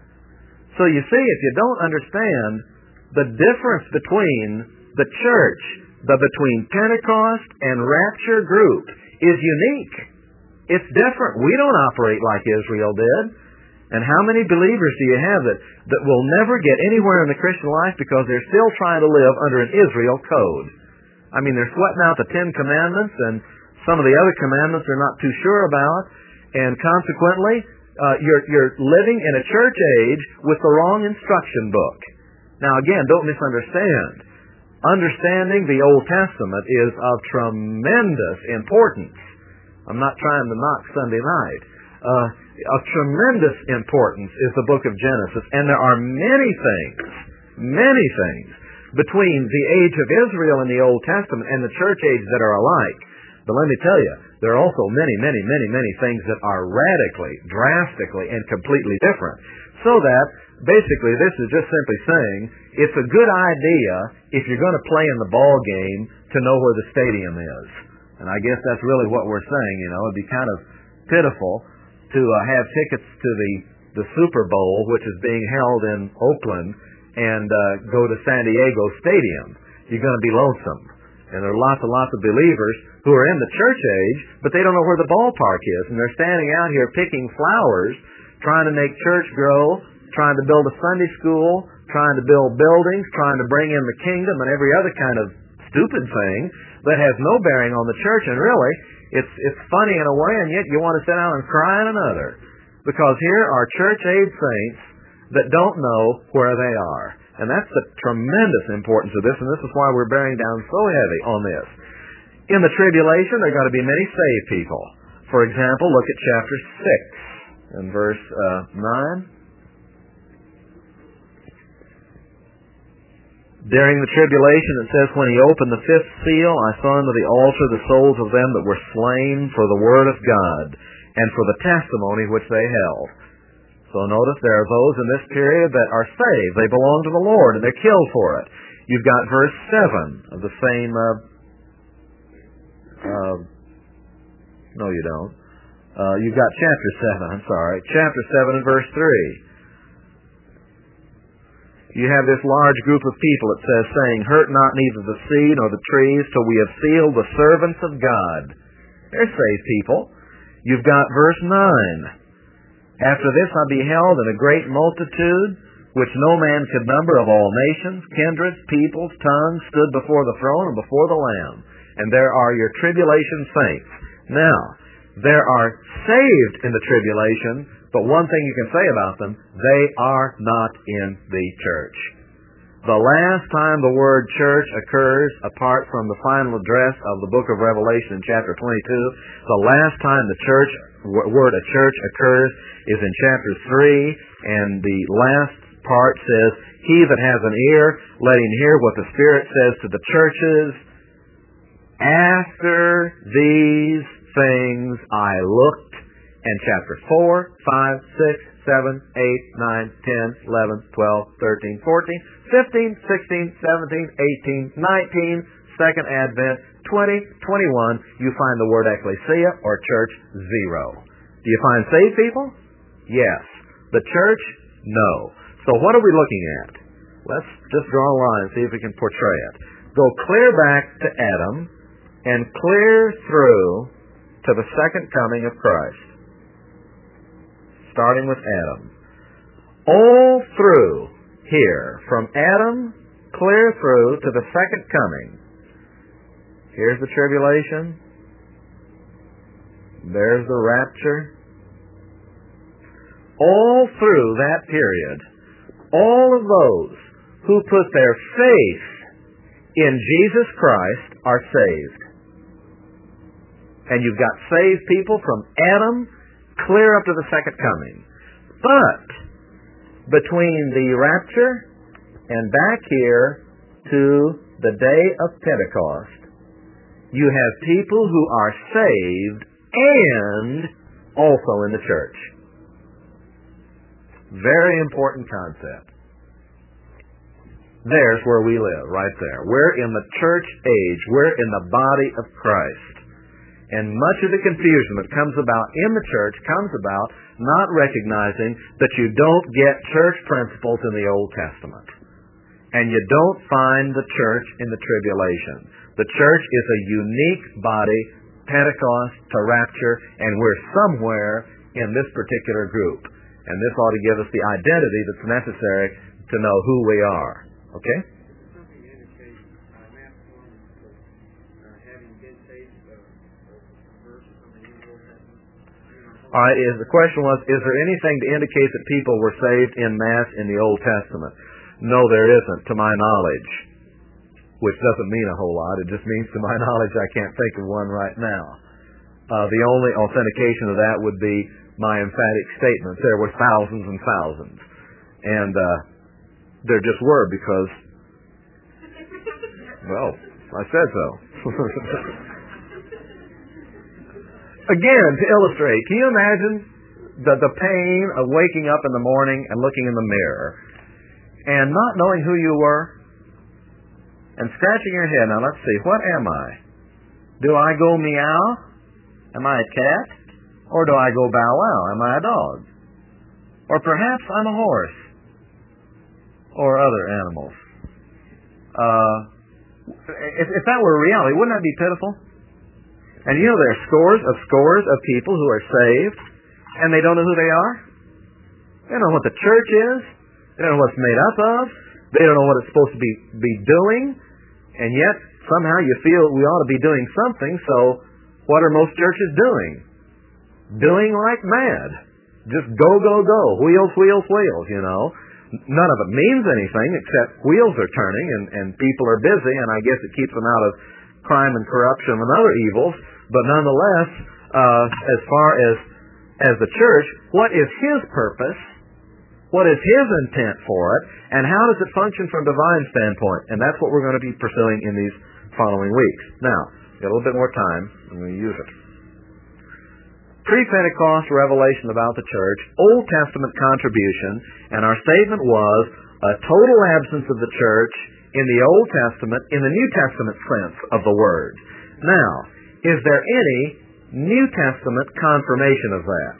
[SPEAKER 1] So you see, if you don't understand the difference between the church, the between Pentecost and rapture group is unique. It's different. We don't operate like Israel did. And how many believers do you have that, that will never get anywhere in the Christian life because they're still trying to live under an Israel code? I mean, they're sweating out the Ten Commandments, and some of the other commandments they're not too sure about, and consequently, uh, you're, you're living in a church age with the wrong instruction book. Now again, don't misunderstand. Understanding the Old Testament is of tremendous importance. I'm not trying to knock Sunday night. Uh, of tremendous importance is the book of Genesis, and there are many things, many things between the age of Israel in the Old Testament and the church age that are alike. But let me tell you, there are also many, many, many, many things that are radically, drastically, and completely different. So that, basically, this is just simply saying, it's a good idea, if you're going to play in the ball game, to know where the stadium is. And I guess that's really what we're saying, you know. It'd be kind of pitiful to uh, have tickets to the, the Super Bowl, which is being held in Oakland, and uh, go to San Diego Stadium. You're going to be lonesome. And there are lots and lots of believers who are in the church age, but they don't know where the ballpark is. And they're standing out here picking flowers, trying to make church grow, trying to build a Sunday school, trying to build buildings, trying to bring in the kingdom and every other kind of stupid thing that has no bearing on the church. And really, it's it's funny in a way, and yet you want to sit down and cry in another. Because here are church age saints that don't know where they are. And that's the tremendous importance of this, and this is why we're bearing down so heavy on this. In the tribulation, there are going to be many saved people. For example, look at chapter six and verse uh, nine. During the tribulation, it says, "When He opened the fifth seal, I saw unto the altar the souls of them that were slain for the word of God, and for the testimony which they held." So notice there are those in this period that are saved. They belong to the Lord, and they're killed for it. You've got verse seven of the same... Uh, uh, no, you don't. Uh, you've got chapter seven, I'm sorry. Chapter seven and verse three. You have this large group of people, it says, saying, "Hurt not neither the seed nor the trees till we have sealed the servants of God." They're saved people. You've got verse nine. "After this I beheld, and a great multitude, which no man could number, of all nations, kindreds, peoples, tongues, stood before the throne and before the Lamb. And there are your tribulation saints." Now, there are saved in the tribulation, but one thing you can say about them, they are not in the church. The last time the word church occurs, apart from the final address of the book of Revelation in chapter twenty-two, the last time the church word a church occurs is in chapter three, and the last part says, "He that has an ear, let him hear what the Spirit says to the churches. After these things I looked," and chapter four, five, six, seven, eight, nine, ten, eleven, twelve, thirteen, fourteen, fifteen, sixteen, seventeen, eighteen, nineteen, second advent, twenty, twenty-one, you find the word ecclesia or church, zero. Do you find saved people? Yes. The church? No. So what are we looking at? Let's just draw a line and see if we can portray it. Go clear back to Adam and clear through to the second coming of Christ. Starting with Adam. All through here, from Adam clear through to the second coming. Here's the tribulation. There's the rapture. All through that period, all of those who put their faith in Jesus Christ are saved. And you've got saved people from Adam clear up to the second coming. But between the rapture and back here to the day of Pentecost, you have people who are saved and also in the church. Very important concept. There's where we live, right there. We're in the church age. We're in the body of Christ. And much of the confusion that comes about in the church comes about not recognizing that you don't get church principles in the Old Testament. And you don't find the church in the tribulation. The church is a unique body, Pentecost to rapture, and we're somewhere in this particular group. And this ought to give us the identity that's necessary to know who we are. Okay?
[SPEAKER 3] Something indicates uh, mass forming uh, having been saved, uh, verse from the New Testament.
[SPEAKER 1] All right. Is the question was, is there anything to indicate that people were saved in mass in the Old Testament? No, there isn't, to my knowledge. Which doesn't mean a whole lot. It just means, to my knowledge, I can't think of one right now. Uh, the only authentication of that would be my emphatic statement. There were thousands and thousands. And uh, there just were because, well, I said so. Again, to illustrate, can you imagine the, the pain of waking up in the morning and looking in the mirror and not knowing who you were? And scratching your head, now let's see, what am I? Do I go meow? Am I a cat? Or do I go bow wow? Am I a dog? Or perhaps I'm a horse. Or other animals. Uh, if, if that were reality, wouldn't that be pitiful? And you know there are scores of scores of people who are saved, and they don't know who they are. They don't know what the church is. They don't know what it's made up of. They don't know what it's supposed to be, be doing. And yet, somehow you feel we ought to be doing something, so what are most churches doing? Doing like mad. Just go, go, go. Wheels, wheels, wheels, you know. None of it means anything except wheels are turning and, and people are busy, and I guess it keeps them out of crime and corruption and other evils. But nonetheless, uh, as far as, as the church, what is His purpose? What is His intent for it? And how does it function from a divine standpoint? And that's what we're going to be pursuing in these following weeks. Now, we've got a little bit more time. I'm going to use it. Pre-Pentecost revelation about the church, Old Testament contribution, and our statement was a total absence of the church in the Old Testament, in the New Testament sense of the word. Now, is there any New Testament confirmation of that?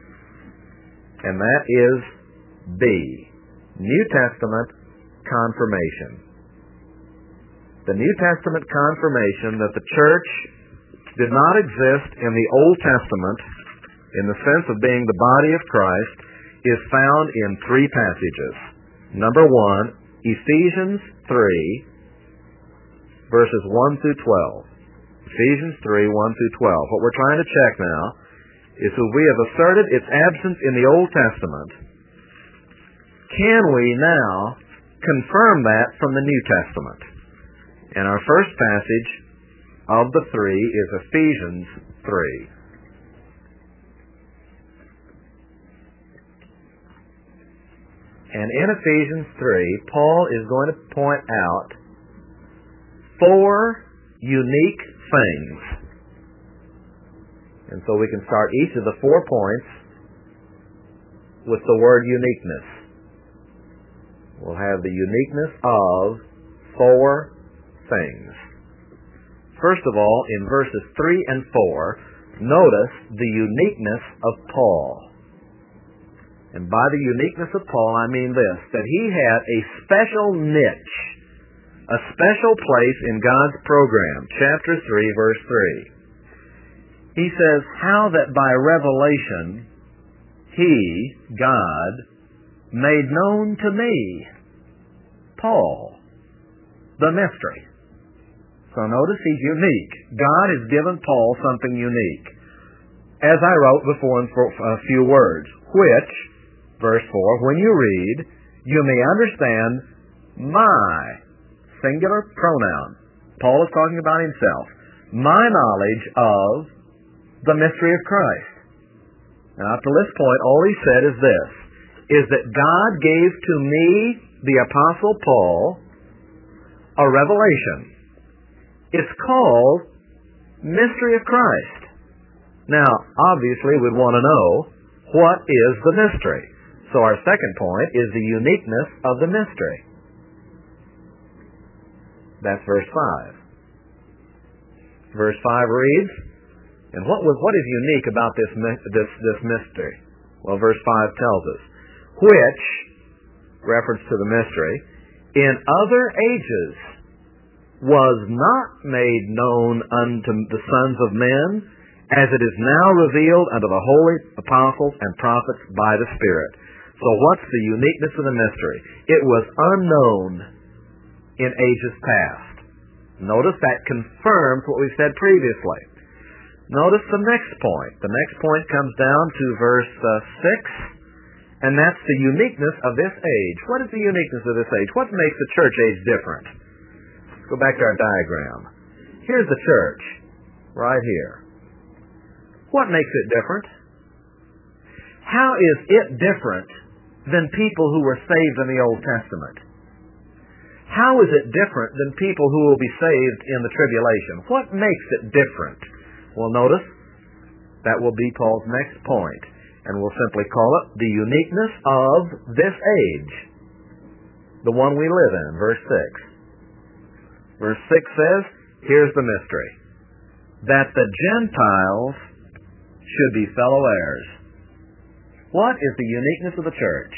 [SPEAKER 1] And that is B. New Testament confirmation. The New Testament confirmation that the church did not exist in the Old Testament in the sense of being the body of Christ is found in three passages. Number one, Ephesians three, verses one through twelve. Ephesians three, one through twelve. What we're trying to check now is if we have asserted its absence in the Old Testament, can we now confirm that from the New Testament? And our first passage of the three is Ephesians three. And in Ephesians three, Paul is going to point out four unique things. And so we can start each of the four points with the word uniqueness. We'll have the uniqueness of four things. First of all, in verses three and four, notice the uniqueness of Paul. And by the uniqueness of Paul, I mean this, that he had a special niche, a special place in God's program. Chapter three, verse three. He says, how that by revelation He, God, made known to me, Paul, the mystery. So notice he's unique. God has given Paul something unique. As I wrote before in a few words, which, verse four, when you read, you may understand my, singular pronoun. Paul is talking about himself. My knowledge of the mystery of Christ. And up to this point, all he said is this, is that God gave to me, the Apostle Paul, a revelation. It's called Mystery of Christ. Now, obviously, we'd want to know, what is the mystery? So our second point is the uniqueness of the mystery. That's verse five. Verse five reads, and what was what is unique about this this this mystery? Well, verse five tells us, which, reference to the mystery, in other ages was not made known unto the sons of men, as it is now revealed unto the holy apostles and prophets by the Spirit. So what's the uniqueness of the mystery? It was unknown in ages past. Notice that confirms what we said previously. Notice the next point. The next point comes down to verse uh, six, and that's the uniqueness of this age. What is the uniqueness of this age? What makes the church age different? Let's go back to our diagram. Here's the church, right here. What makes it different? How is it different than people who were saved in the Old Testament? How is it different than people who will be saved in the tribulation? What makes it different? Well, notice, that will be Paul's next point, and we'll simply call it the uniqueness of this age, the one we live in, verse six. Verse six says, here's the mystery, that the Gentiles should be fellow heirs. What is the uniqueness of the church?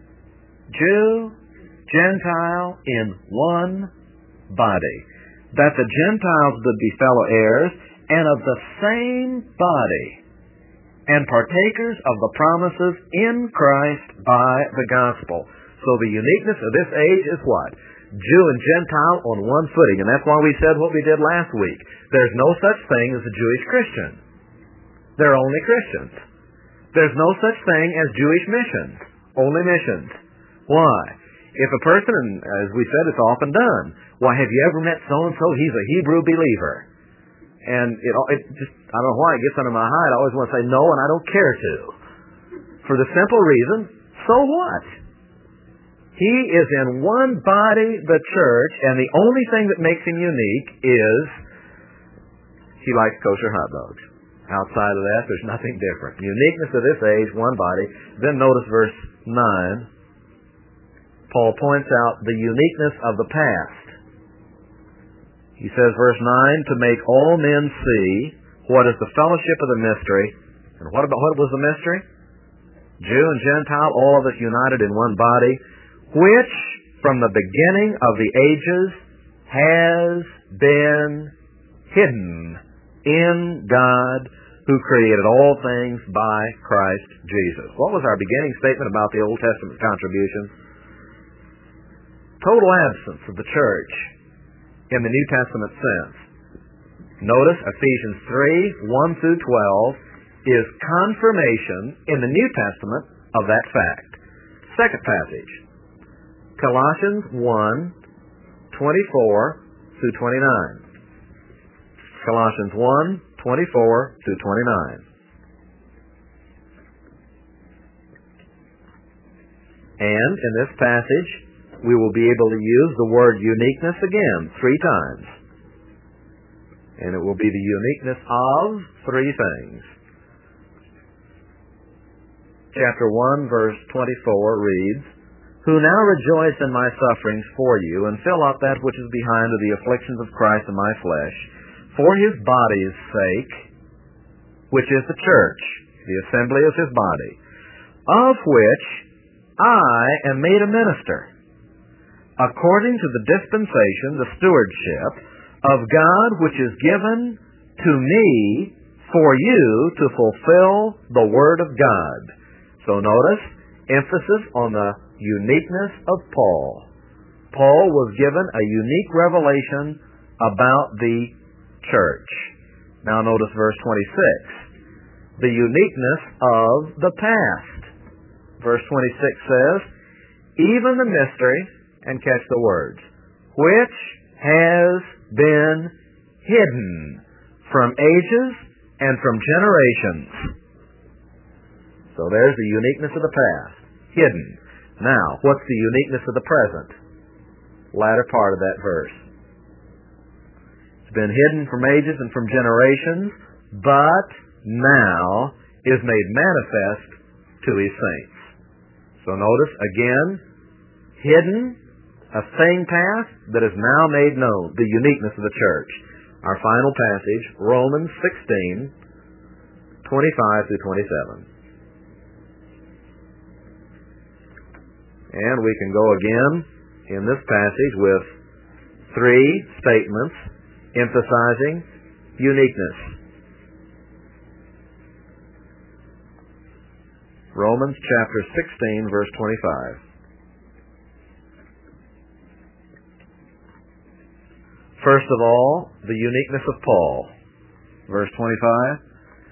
[SPEAKER 1] Jew, Gentile in one body. That the Gentiles would be fellow heirs and of the same body, and partakers of the promises in Christ by the gospel. So the uniqueness of this age is what? Jew and Gentile on one footing. And that's why we said what we did last week. There's no such thing as a Jewish Christian. They're only Christians. There's no such thing as Jewish missions. Only missions. Why? If a person, and as we said, it's often done, why, have you ever met so-and-so? He's a Hebrew believer. And it, it just, I don't know why it gets under my hide. I always want to say no, and I don't care to. For the simple reason, so what? He is in one body, the church, and the only thing that makes him unique is he likes kosher hot dogs. Outside of that, there's nothing different. Uniqueness of this age, one body. Then notice verse nine. Paul points out the uniqueness of the past. He says, verse nine, to make all men see what is the fellowship of the mystery. And what about what was the mystery? Jew and Gentile, all of us united in one body, which from the beginning of the ages has been hidden in God, who created all things by Christ Jesus. What was our beginning statement about the Old Testament contributions? Total absence of the church in the New Testament sense. Notice Ephesians three, one through twelve is confirmation in the New Testament of that fact. Second passage, Colossians one, twenty-four through twenty-nine. Colossians one, twenty-four through twenty-nine. And in this passage, we will be able to use the word uniqueness again three times. And it will be the uniqueness of three things. Chapter one, verse twenty-four reads, who now rejoice in my sufferings for you, and fill up that which is behind of the afflictions of Christ in my flesh, for his body's sake, which is the church, the assembly of his body, of which I am made a minister, according to the dispensation, the stewardship, of God which is given to me for you to fulfill the word of God. So notice, emphasis on the uniqueness of Paul. Paul was given a unique revelation about the church. Now notice verse twenty-six. The uniqueness of the past. Verse twenty-six says, even the mystery, and catch the words, which has been hidden from ages and from generations. So there's the uniqueness of the past, hidden. Now, what's the uniqueness of the present? Latter part of that verse. It's been hidden from ages and from generations, but now is made manifest to His saints. So notice, again, hidden, a thing past that is now made known, the uniqueness of the church. Our final passage, Romans sixteen, twenty-five through twenty-seven. And we can go again in this passage with three statements emphasizing uniqueness. Romans chapter sixteen, verse twenty-five. First of all, the uniqueness of Paul. Verse twenty-five.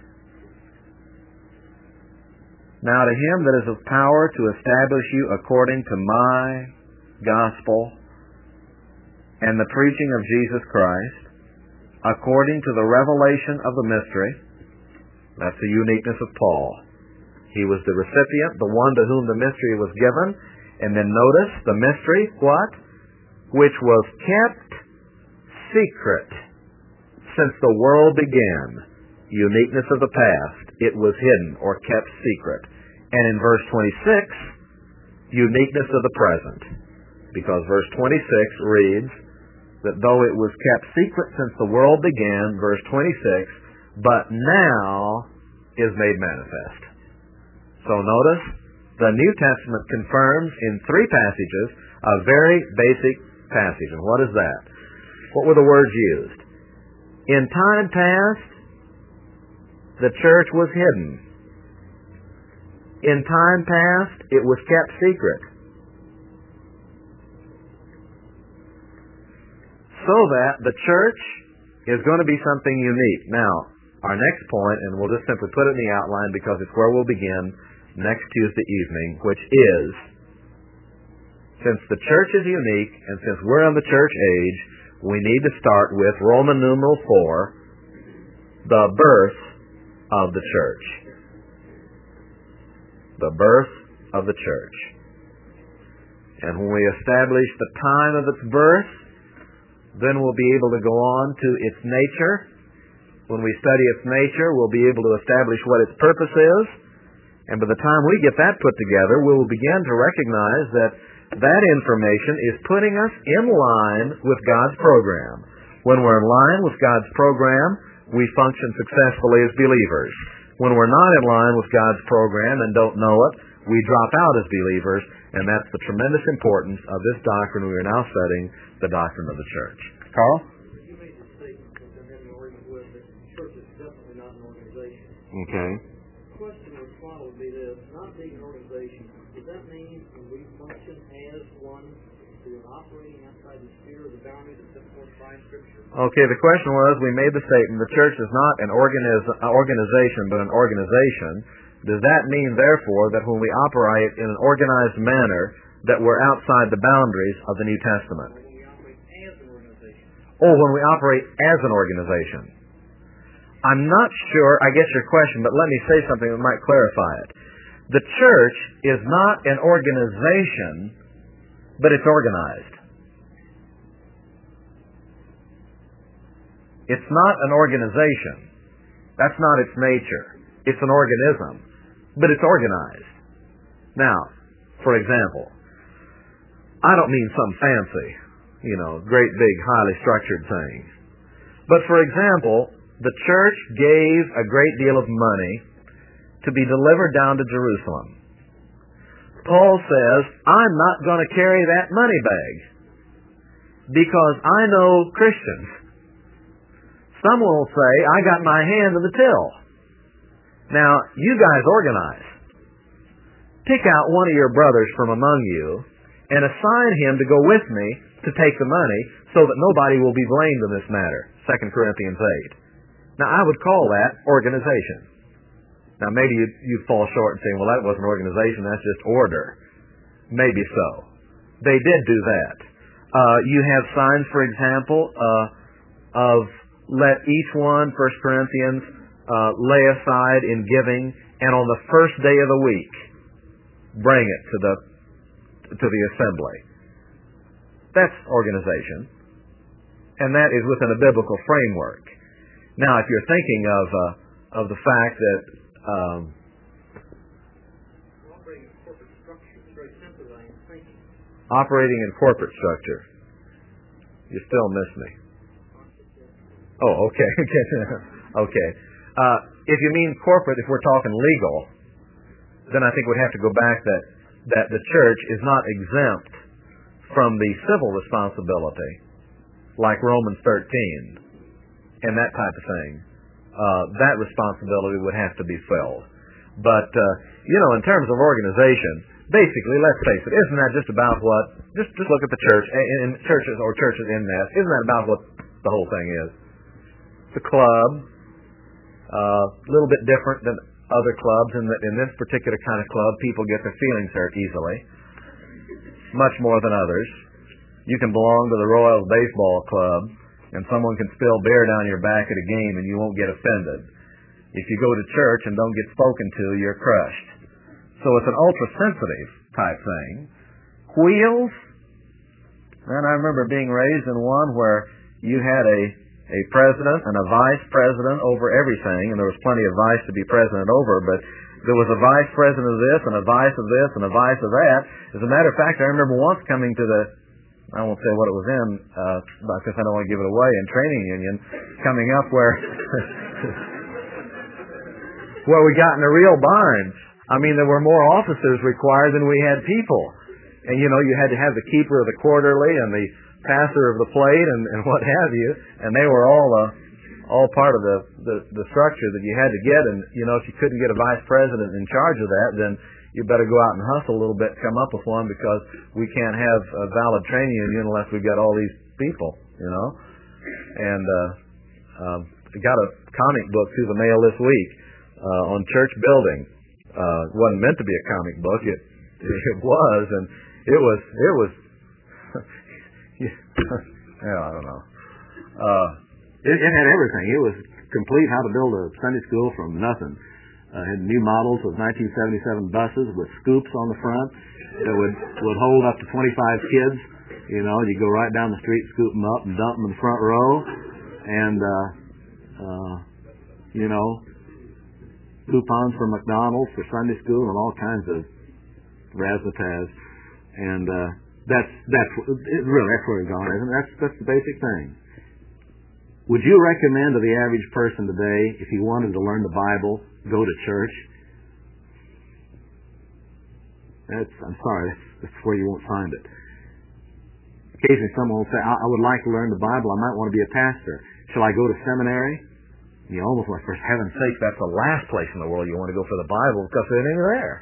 [SPEAKER 1] Now to Him that is of power to establish you according to my gospel and the preaching of Jesus Christ, according to the revelation of the mystery. That's the uniqueness of Paul. He was the recipient, the one to whom the mystery was given. And then notice the mystery, what? Which was kept secret since the world began. Uniqueness of the past. It was hidden or kept secret. And in verse twenty-six, uniqueness of the present. Because verse twenty-six reads that though it was kept secret since the world began, verse twenty-six, but now is made manifest. So notice, the New Testament confirms in three passages a very basic passage. And what is that? What were the words used? In time past, the church was hidden. In time past, it was kept secret. So that the church is going to be something unique. Now, our next point, and we'll just simply put it in the outline because it's where we'll begin next Tuesday evening, which is, since the church is unique, and since we're in the church age, we need to start with Roman numeral four, the birth of the church. The birth of the church. And when we establish the time of its birth, then we'll be able to go on to its nature. When we study its nature, we'll be able to establish what its purpose is. And by the time we get that put together, we will begin to recognize that that information is putting us in line with God's program. When we're in line with God's program, we function successfully as believers. When we're not in line with God's program and don't know it, we drop out as believers, and that's the tremendous importance of this doctrine we are now studying, the doctrine of the church. Carl?
[SPEAKER 4] You made the statement that I'm having an argument with that the church is definitely not an organization.
[SPEAKER 1] Okay.
[SPEAKER 4] The question would follow would be this: not being an organization, does that mean when we function as one, we are operating outside the sphere of the boundaries that's set forth by Scripture?
[SPEAKER 1] Okay, the question was, we made the statement, the church is not an organiz- organization, but an organization. Does that mean, therefore, that when we operate in an organized manner, that we're outside the boundaries of the New Testament?
[SPEAKER 4] When we operate as an organization.
[SPEAKER 1] Or when we operate as an organization? I'm not sure, I guess your question, but let me say something that might clarify it. The church is not an organization, but it's organized. It's not an organization. That's not its nature. It's an organism, but it's organized. Now, for example, I don't mean some fancy, you know, great big, highly structured thing. But for example, the church gave a great deal of money to be delivered down to Jerusalem. Paul says, I'm not going to carry that money bag because I know Christians. Someone will say, I got my hand in the till. Now, you guys organize. Pick out one of your brothers from among you and assign him to go with me to take the money so that nobody will be blamed in this matter. Second Corinthians eight. Now, I would call that organization. Now, maybe you'd, you'd fall short and say, well, that wasn't organization, that's just order. Maybe so. They did do that. Uh, you have signs, for example, uh, of let each one, First Corinthians, uh, lay aside in giving and on the first day of the week, bring it to the to the assembly. That's organization, and that is within a biblical framework. Now, if you're thinking of uh, of the fact that um,
[SPEAKER 4] operating in corporate structure, it's very simple. I am thinking.
[SPEAKER 1] Operating in corporate structure, you still miss me. Oh, okay, okay. Uh, if you mean corporate, if we're talking legal, then I think we'd have to go back that that the church is not exempt from the civil responsibility, like Romans thirteen, and that type of thing. Uh, that responsibility would have to be filled. But, uh, you know, in terms of organization, basically, let's face it, isn't that just about what, just, just look at the church, in churches or churches in mass, isn't that about what the whole thing is? It's a club, a uh, little bit different than other clubs, in that in this particular kind of club, people get their feelings hurt easily, much more than others. You can belong to the Royals Baseball Club, and someone can spill beer down your back at a game and you won't get offended. If you go to church and don't get spoken to, you're crushed. So it's an ultra-sensitive type thing. Wheels, and I remember being raised in one where you had a, a president and a vice president over everything, and there was plenty of vice to be president over, but there was a vice president of this and a vice of this and a vice of that. As a matter of fact, I remember once coming to the, I won't say what it was in, uh, because I don't want to give it away, in training union, coming up where where we got in a real bind. I mean, there were more officers required than we had people. And, you know, you had to have the keeper of the quarterly and the passer of the plate and, and what have you, and they were all uh, all part of the, the, the structure that you had to get. And, you know, if you couldn't get a vice president in charge of that, then you better go out and hustle a little bit to come up with one, because we can't have a valid training union unless we've got all these people, you know. And uh, um, I got a comic book through the mail this week uh, on church building. Uh, it wasn't meant to be a comic book. It it was, and it was it was. yeah, I don't know. Uh, it, it had everything. It was complete how to build a Sunday school from nothing. Uh, had new models of nineteen seventy-seven buses with scoops on the front that would would hold up to twenty-five kids. You know, you go right down the street, scoop them up, and dump them in the front row, and uh, uh, you know, coupons for McDonald's for Sunday school and all kinds of razzmatazz. And uh, that's that's it, really that's where we've gone, isn't it? That's that's the basic thing. Would you recommend to the average person today, if he wanted to learn the Bible, go to church? That's, I'm sorry, that's, that's where you won't find it. Occasionally someone will say, I, I would like to learn the Bible, I might want to be a pastor. Shall I go to seminary? You almost like, for heaven's sake, that's the last place in the world you want to go for the Bible, because it ain't there.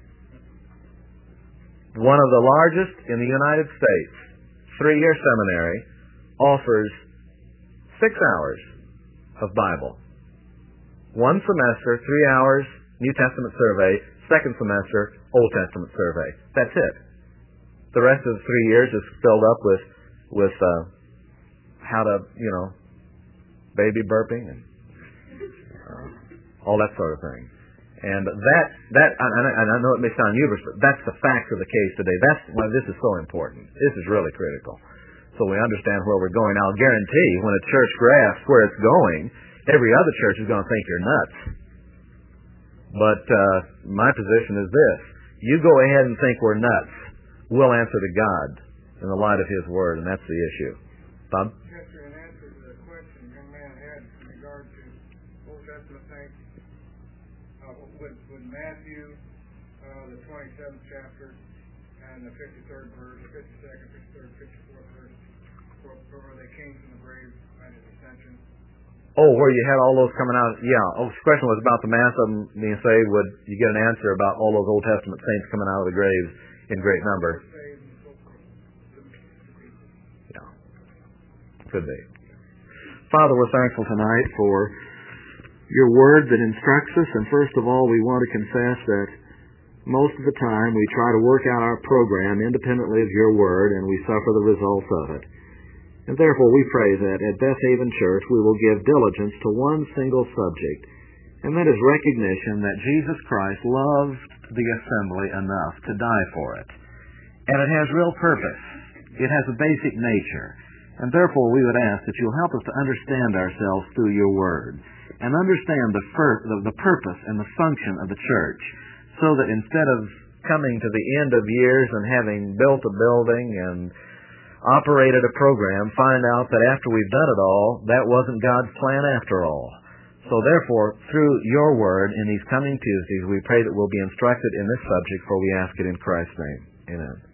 [SPEAKER 1] One of the largest in the United States, three-year seminary, offers six hours of Bible. One semester, three hours, New Testament survey. Second semester, Old Testament survey. That's it. The rest of the three years is filled up with with uh, how to, you know, baby burping and uh, all that sort of thing. And that that and I, and I know it may sound humorous, but that's the fact of the case today. That's why this is so important. This is really critical. So we understand where we're going. I'll guarantee when a church grasps where it's going, every other church is going to think you're nuts. But uh, my position is this. You go ahead and think we're nuts. We'll answer to God in the light of His Word, and that's the issue. Bob?
[SPEAKER 3] Yes, sir. In answer to the question the young man had in regard to Old Testament saints, uh, with, with Matthew, uh, the twenty-seventh chapter, and the fifty-third verse, fifty-second, fifty-third, fifty-fourth verse, where they came from the grave at His ascension.
[SPEAKER 1] Oh, where you had all those coming out. Yeah. Oh, the question was about the mass of them being saved. Would you get an answer about all those Old Testament saints coming out of the graves in great number? Yeah. Could be. Father, we're thankful tonight for your word that instructs us. And first of all, we want to confess that most of the time we try to work out our program independently of your word, and we suffer the results of it. And therefore we pray that at Beth Haven Church we will give diligence to one single subject, And that is recognition that Jesus Christ loved the assembly enough to die for it. And it has real purpose. It has a basic nature. And therefore we would ask that you'll help us to understand ourselves through your word and understand the, fir- the, the purpose and the function of the church, so that instead of coming to the end of years and having built a building and operated a program, find out that after we've done it all, that wasn't God's plan after all. So therefore, through your word in these coming Tuesdays, we pray that we'll be instructed in this subject, for we ask it in Christ's name. Amen.